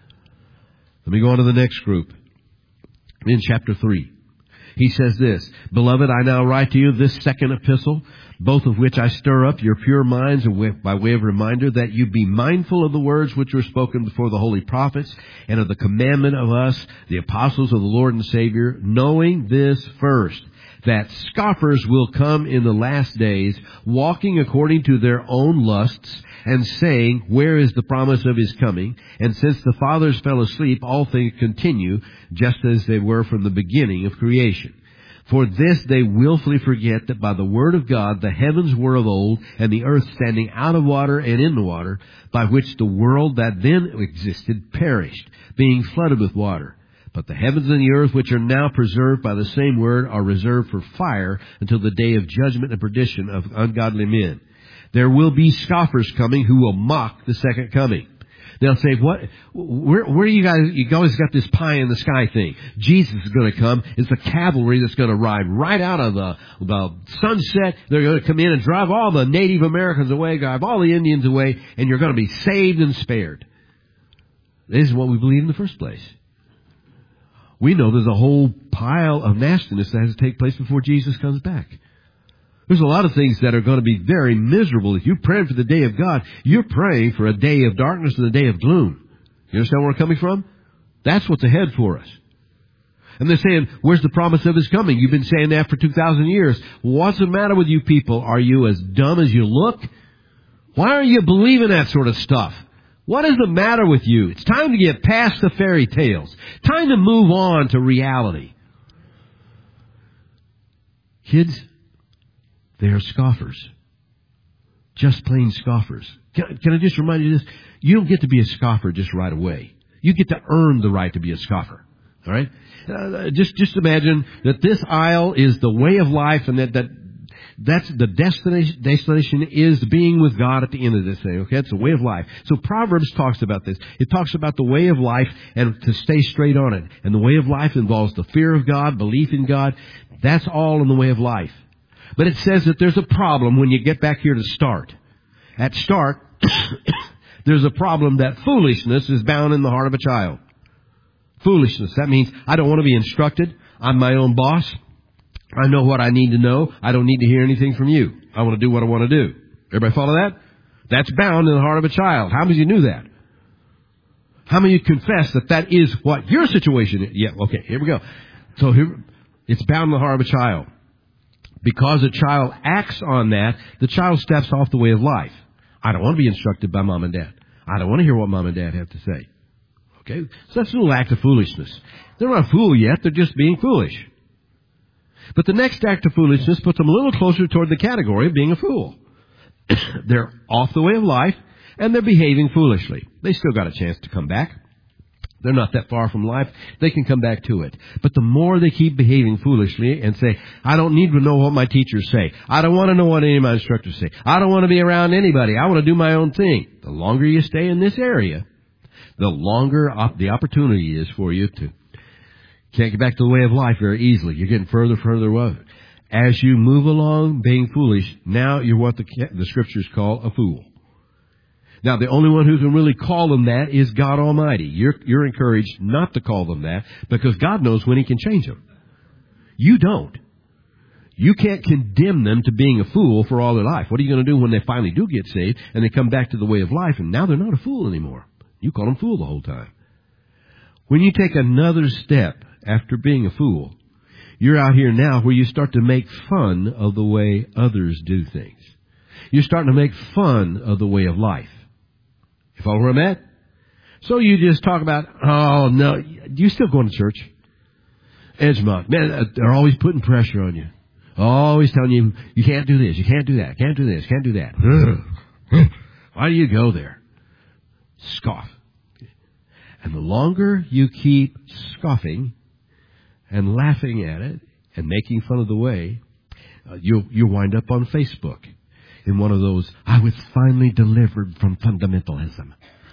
Let me go on to the next group. In chapter three. He says this, Beloved, I now write to you this second epistle, both of which I stir up your pure minds by way of reminder, that you be mindful of the words which were spoken before the holy prophets, and of the commandment of us, the apostles of the Lord and Savior, knowing this first, that scoffers will come in the last days, walking according to their own lusts, and saying, Where is the promise of his coming? And since the fathers fell asleep, all things continue just as they were from the beginning of creation. For this they willfully forget that by the word of God the heavens were of old, and the earth standing out of water and in the water, by which the world that then existed perished, being flooded with water. But the heavens and the earth, which are now preserved by the same word, are reserved for fire until the day of judgment and perdition of ungodly men. There will be scoffers coming who will mock the second coming. They'll say, "What? Where, where are you guys? You always got this pie in the sky thing. Jesus is going to come. It's the cavalry that's going to ride right out of the, the sunset. They're going to come in and drive all the Native Americans away, drive all the Indians away, and you're going to be saved and spared." This is what we believe in the first place. We know there's a whole pile of nastiness that has to take place before Jesus comes back. There's a lot of things that are going to be very miserable. If you're praying for the day of God, you're praying for a day of darkness and a day of gloom. You understand where we're coming from? That's what's ahead for us. And they're saying, where's the promise of his coming? You've been saying that for two thousand years. What's the matter with you people? Are you as dumb as you look? Why are you believing that sort of stuff? What is the matter with you? It's time to get past the fairy tales. Time to move on to reality. Kids, they are scoffers. Just plain scoffers. Can, can I just remind you this? You don't get to be a scoffer just right away. You get to earn the right to be a scoffer. All right? Uh, just, just imagine that this aisle is the way of life, and that, that that's the destination, destination is being with God at the end of this thing. Okay? It's a way of life. So Proverbs talks about this. It talks about the way of life and to stay straight on it. And the way of life involves the fear of God, belief in God. That's all in the way of life. But it says that there's a problem when you get back here to start. At start, there's a problem that foolishness is bound in the heart of a child. Foolishness. That means I don't want to be instructed. I'm my own boss. I know what I need to know. I don't need to hear anything from you. I want to do what I want to do. Everybody follow that? That's bound in the heart of a child. How many of you knew that? How many of you confess that that is what your situation is? Yeah, okay, here we go. So here, it's bound in the heart of a child. Because a child acts on that, the child steps off the way of life. I don't want to be instructed by mom and dad. I don't want to hear what mom and dad have to say. Okay? So that's a little act of foolishness. They're not a fool yet. They're just being foolish. But the next act of foolishness puts them a little closer toward the category of being a fool. They're off the way of life, and they're behaving foolishly. They still got a chance to come back. They're not that far from life. They can come back to it. But the more they keep behaving foolishly and say, I don't need to know what my teachers say. I don't want to know what any of my instructors say. I don't want to be around anybody. I want to do my own thing. The longer you stay in this area, the longer op- the opportunity is for you to can't get back to the way of life very easily. You're getting further, further away. As you move along being foolish, now you're what the, the Scriptures call a fool. Now, the only one who can really call them that is God Almighty. You're, you're encouraged not to call them that because God knows when He can change them. You don't. You can't condemn them to being a fool for all their life. What are you going to do when they finally do get saved and they come back to the way of life and now they're not a fool anymore? You call them fool the whole time. When you take another step after being a fool, you're out here now where you start to make fun of the way others do things. You're starting to make fun of the way of life. You follow where I'm at? So you just talk about, oh, no, you still going to church? Edgemont, man, they're always putting pressure on you. Always telling you, you can't do this, you can't do that, can't do this, can't do that. Why do you go there? Scoff. And the longer you keep scoffing and laughing at it and making fun of the way, uh, you'll, you'll wind up on Facebook in one of those, I was finally delivered from fundamentalism.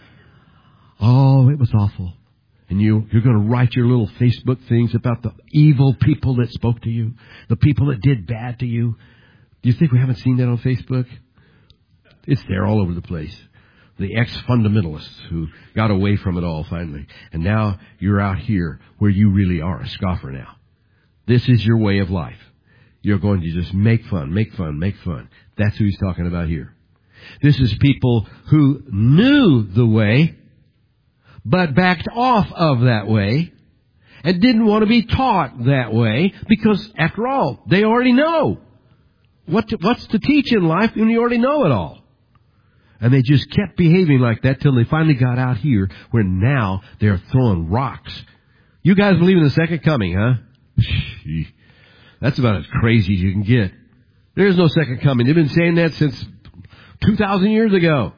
Oh, it was awful. And you, you're going to write your little Facebook things about the evil people that spoke to you, the people that did bad to you. Do you think we haven't seen that on Facebook? It's there all over the place. The ex-fundamentalists who got away from it all finally. And now you're out here where you really are a scoffer now. This is your way of life. You're going to just make fun, make fun, make fun. That's who he's talking about here. This is people who knew the way, but backed off of that way, and didn't want to be taught that way, because, after all, they already know. What to, what's to teach in life when you already know it all? And they just kept behaving like that till they finally got out here, where now they're throwing rocks. You guys believe in the second coming, huh? That's about as crazy as you can get. There's no second coming. They've been saying that since two thousand years ago.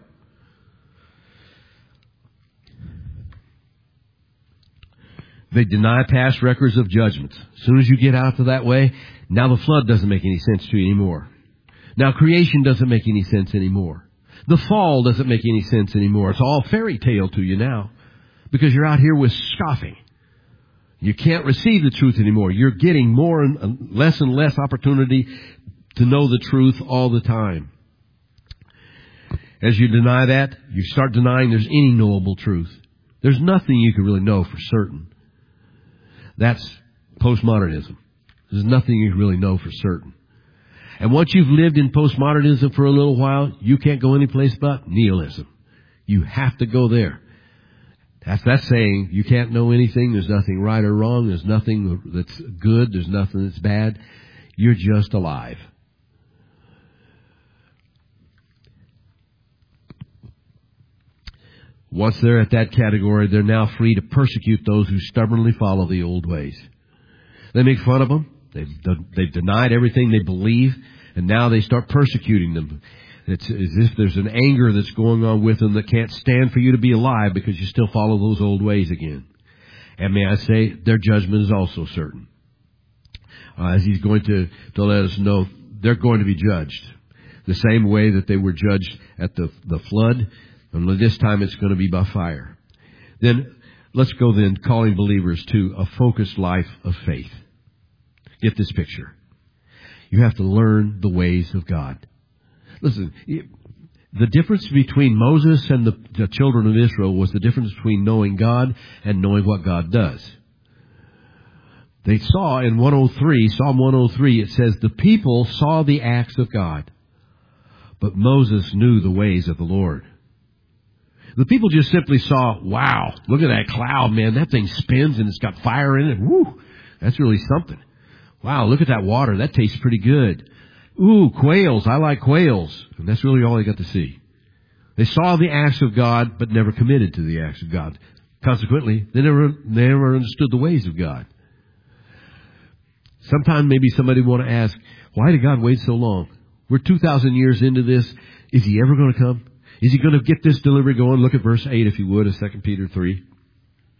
They deny past records of judgments. As soon as you get out of that way, now the flood doesn't make any sense to you anymore. Now creation doesn't make any sense anymore. The fall doesn't make any sense anymore. It's all fairy tale to you now because you're out here with scoffing. You can't receive the truth anymore. You're getting more and less and less opportunity to know the truth all the time. As you deny that, you start denying there's any knowable truth. There's nothing you can really know for certain. That's postmodernism. There's nothing you can really know for certain. And once you've lived in postmodernism for a little while, you can't go any place but nihilism. You have to go there. That's that saying, you can't know anything, there's nothing right or wrong, there's nothing that's good, there's nothing that's bad. You're just alive. Once they're at that category, they're now free to persecute those who stubbornly follow the old ways. They make fun of them. They've, they've denied everything they believe, and now they start persecuting them. It's as if there's an anger that's going on with them that can't stand for you to be alive because you still follow those old ways again. And may I say, their judgment is also certain. Uh, as he's going to, to let us know, they're going to be judged. The same way that they were judged at the, the flood, and this time it's going to be by fire. Then, let's go then, calling believers to a focused life of faith. Get this picture. You have to learn the ways of God. Listen, the difference between Moses and the, the children of Israel was the difference between knowing God and knowing what God does. They saw in one oh three, Psalm one oh three, it says, the people saw the acts of God, but Moses knew the ways of the Lord. The people just simply saw, wow, look at that cloud, man. That thing spins and it's got fire in it. Woo, that's really something. Wow, look at that water. That tastes pretty good. Ooh, quails. I like quails. And that's really all they got to see. They saw the acts of God, but never committed to the acts of God. Consequently, they never, they never understood the ways of God. Sometime maybe somebody want to ask, why did God wait so long? We're two thousand years into this. Is He ever going to come? Is He going to get this delivery going? Look at verse eight, if you would, of Second Peter three.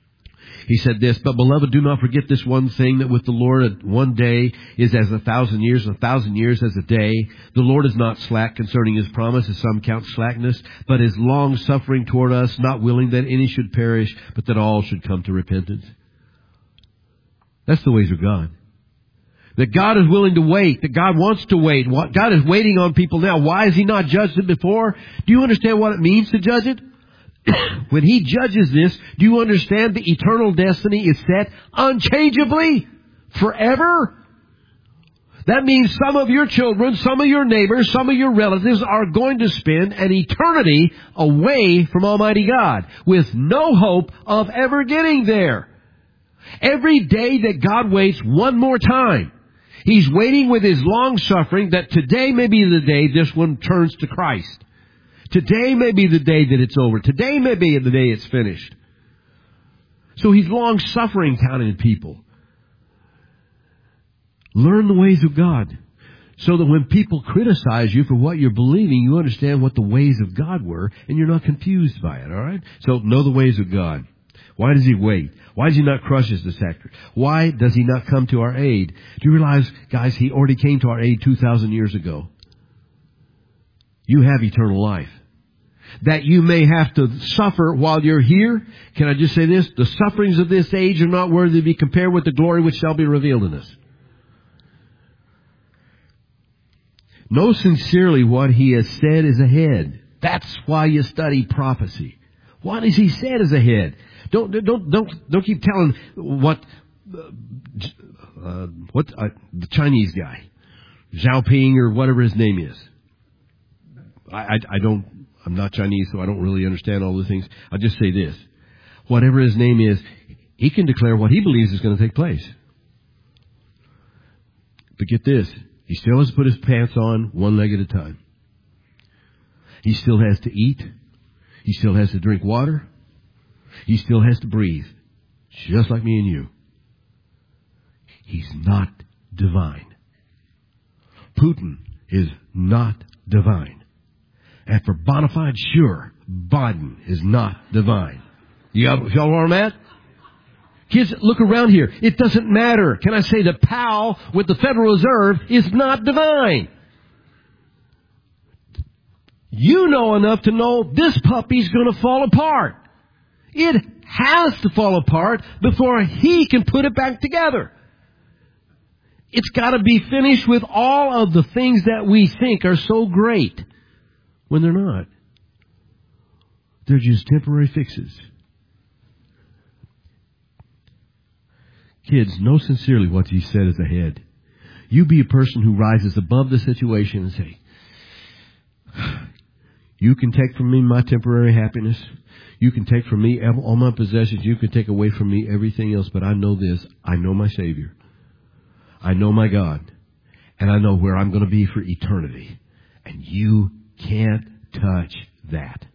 He said this, "But beloved, do not forget this one thing, that with the Lord one day is as a thousand years, and a thousand years as a day. The Lord is not slack concerning His promise, as some count slackness, but is long-suffering toward us, not willing that any should perish, but that all should come to repentance." That's the ways of God. That God is willing to wait, that God wants to wait. God is waiting on people now. Why has He not judged it before? Do you understand what it means to judge it? When He judges this, do you understand the eternal destiny is set unchangeably forever? That means some of your children, some of your neighbors, some of your relatives are going to spend an eternity away from Almighty God with no hope of ever getting there. Every day that God waits one more time, He's waiting with His long suffering that today may be the day this one turns to Christ. Today may be the day that it's over. Today may be the day it's finished. So He's long-suffering counting people. Learn the ways of God, so that when people criticize you for what you're believing, you understand what the ways of God were, and you're not confused by it, all right? So know the ways of God. Why does He wait? Why does He not crush His detractors? Why does He not come to our aid? Do you realize, guys, He already came to our aid two thousand years ago. You have eternal life. That you may have to suffer while you're here. Can I just say this? The sufferings of this age are not worthy to be compared with the glory which shall be revealed in us. Know sincerely what He has said is ahead. That's why you study prophecy. What has He said is ahead? Don't don't don't don't keep telling what uh, what uh, the Chinese guy, Xiaoping or whatever his name is. I, I, I don't, I'm not Chinese, so I don't really understand all the things. I'll just say this. Whatever his name is, he can declare what he believes is going to take place. But get this. He still has to put his pants on one leg at a time. He still has to eat. He still has to drink water. He still has to breathe. Just like me and you. He's not divine. Putin is not divine. And for bona fide sure, Biden is not divine. You got, y'all where I'm at? Kids, look around here. It doesn't matter. Can I say that Powell with the Federal Reserve is not divine? You know enough to know this puppy's going to fall apart. It has to fall apart before he can put it back together. It's got to be finished with all of the things that we think are so great. When they're not. They're just temporary fixes. Kids, know sincerely what He said is ahead. You be a person who rises above the situation and say, you can take from me my temporary happiness. You can take from me all my possessions. You can take away from me everything else. But I know this. I know my Savior. I know my God. And I know where I'm going to be for eternity. And you can't touch that.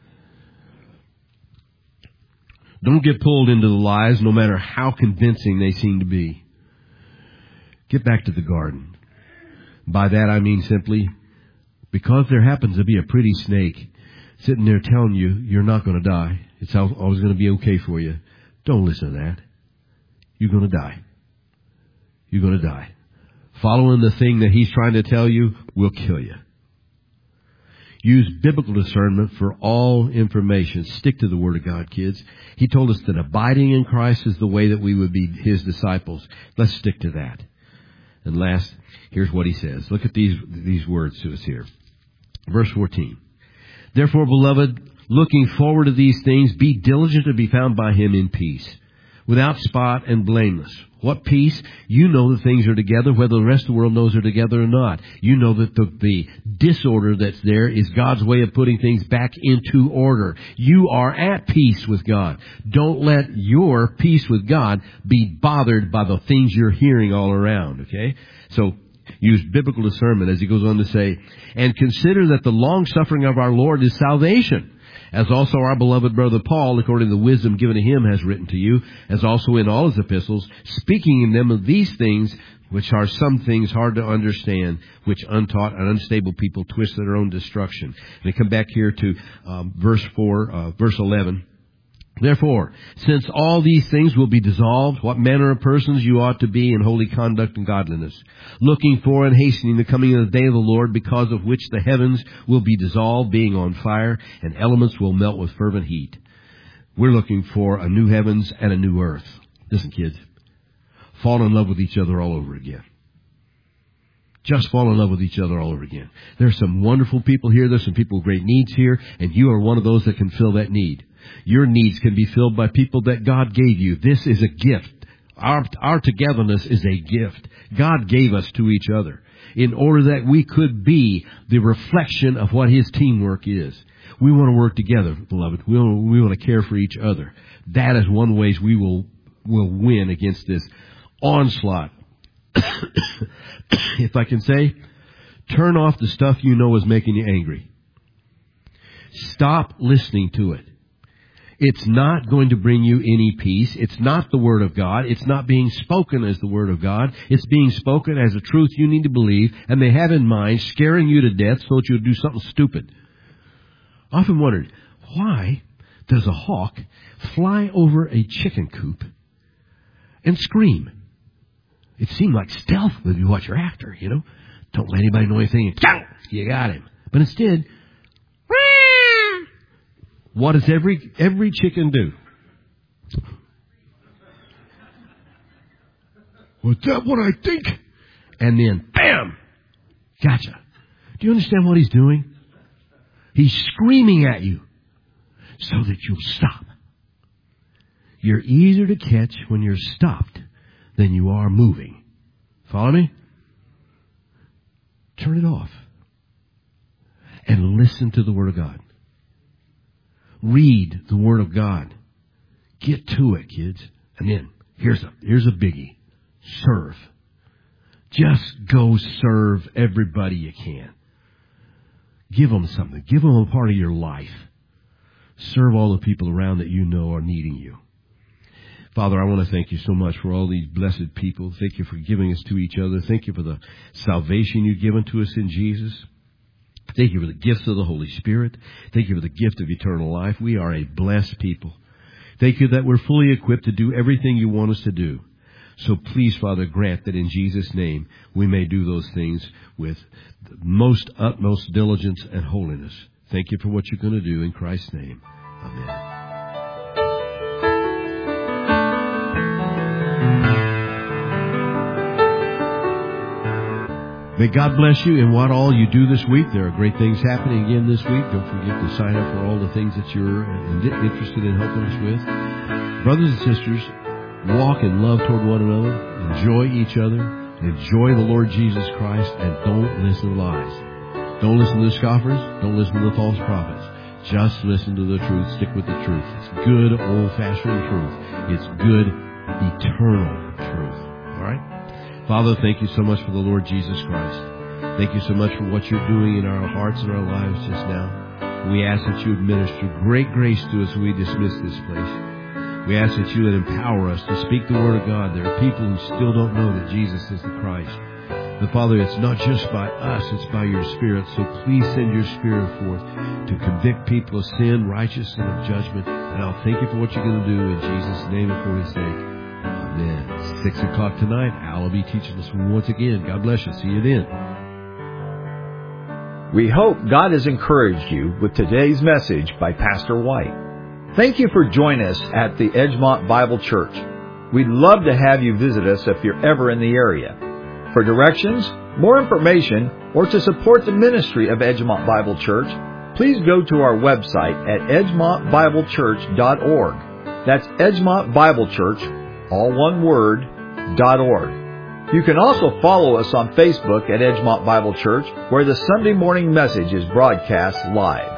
Don't get pulled into the lies, no matter how convincing they seem to be. Get back to the garden. By that I mean simply, because there happens to be a pretty snake sitting there telling you you're not going to die. It's always going to be okay for you. Don't listen to that. You're going to die. You're going to die. Following the thing that he's trying to tell you will kill you. Use biblical discernment for all information. Stick to the Word of God, kids. He told us that abiding in Christ is the way that we would be His disciples. Let's stick to that. And last, here's what He says. Look at these, these words to us here. Verse fourteen. Therefore, beloved, looking forward to these things, be diligent to be found by Him in peace, without spot and blameless. What peace? You know that things are together, whether the rest of the world knows they're together or not. You know that the, the disorder that's there is God's way of putting things back into order. You are at peace with God. Don't let your peace with God be bothered by the things you're hearing all around, okay? So, use biblical discernment, as he goes on to say, and consider that the long suffering of our Lord is salvation. As also our beloved brother Paul, according to the wisdom given to him, has written to you, as also in all his epistles, speaking in them of these things, which are some things hard to understand, which untaught and unstable people twist their own destruction. And they come back here to um, verse four, uh, verse eleven. Therefore, since all these things will be dissolved, what manner of persons you ought to be in holy conduct and godliness, looking for and hastening the coming of the day of the Lord, because of which the heavens will be dissolved, being on fire, and elements will melt with fervent heat. We're looking for a new heavens and a new earth. Listen, kids, fall in love with each other all over again. Just fall in love with each other all over again. There's some wonderful people here. There's some people with great needs here, and you are one of those that can fill that need. Your needs can be filled by people that God gave you. This is a gift. Our, our togetherness is a gift. God gave us to each other in order that we could be the reflection of what His teamwork is. We want to work together, beloved. We want, we want to care for each other. That is one of the ways we will, will win against this onslaught. If I can say, turn off the stuff you know is making you angry. Stop listening to it. It's not going to bring you any peace. It's not the Word of God. It's not being spoken as the Word of God. It's being spoken as a truth you need to believe, and they have in mind scaring you to death so that you'll do something stupid. I often wondered, why does a hawk fly over a chicken coop and scream? It seemed like stealth would be what you're after, you know. Don't let anybody know anything. You got him. But instead, what does every every chicken do? Was that what I think? And then, bam! Gotcha. Do you understand what he's doing? He's screaming at you so that you'll stop. You're easier to catch when you're stopped than you are moving. Follow me? Turn it off. And listen to the Word of God. Read the Word of God. Get to it, kids. And then, here's a, here's a biggie. Serve. Just go serve everybody you can. Give them something. Give them a part of your life. Serve all the people around that you know are needing you. Father, I want to thank you so much for all these blessed people. Thank you for giving us to each other. Thank you for the salvation you've given to us in Jesus. Thank you for the gifts of the Holy Spirit. Thank you for the gift of eternal life. We are a blessed people. Thank you that we're fully equipped to do everything you want us to do. So please, Father, grant that in Jesus' name we may do those things with the most utmost diligence and holiness. Thank you for what you're going to do in Christ's name. Amen. May God bless you in what all you do this week. There are great things happening again this week. Don't forget to sign up for all the things that you're interested in helping us with. Brothers and sisters, walk in love toward one another. Enjoy each other. Enjoy the Lord Jesus Christ. And don't listen to lies. Don't listen to the scoffers. Don't listen to the false prophets. Just listen to the truth. Stick with the truth. It's good old-fashioned truth. It's good eternal truth. All right? Father, thank you so much for the Lord Jesus Christ. Thank you so much for what you're doing in our hearts and our lives just now. We ask that you administer great grace to us as we dismiss this place. We ask that you would empower us to speak the Word of God. There are people who still don't know that Jesus is the Christ. But Father, it's not just by us, it's by your Spirit. So please send your Spirit forth to convict people of sin, righteousness, and of judgment. And I'll thank you for what you're going to do in Jesus' name and for his sake. Amen. Six o'clock tonight, Al will be teaching us once again. God bless you. See you then. We hope God has encouraged you with today's message by Pastor White. Thank you for joining us at the Edgemont Bible Church. We'd love to have you visit us if you're ever in the area. For directions, more information, or to support the ministry of Edgemont Bible Church, please go to our website at edgemont bible church dot org. That's Edgemont Bible Church, all one word, dot org. You can also follow us on Facebook at Edgemont Bible Church, where the Sunday morning message is broadcast live.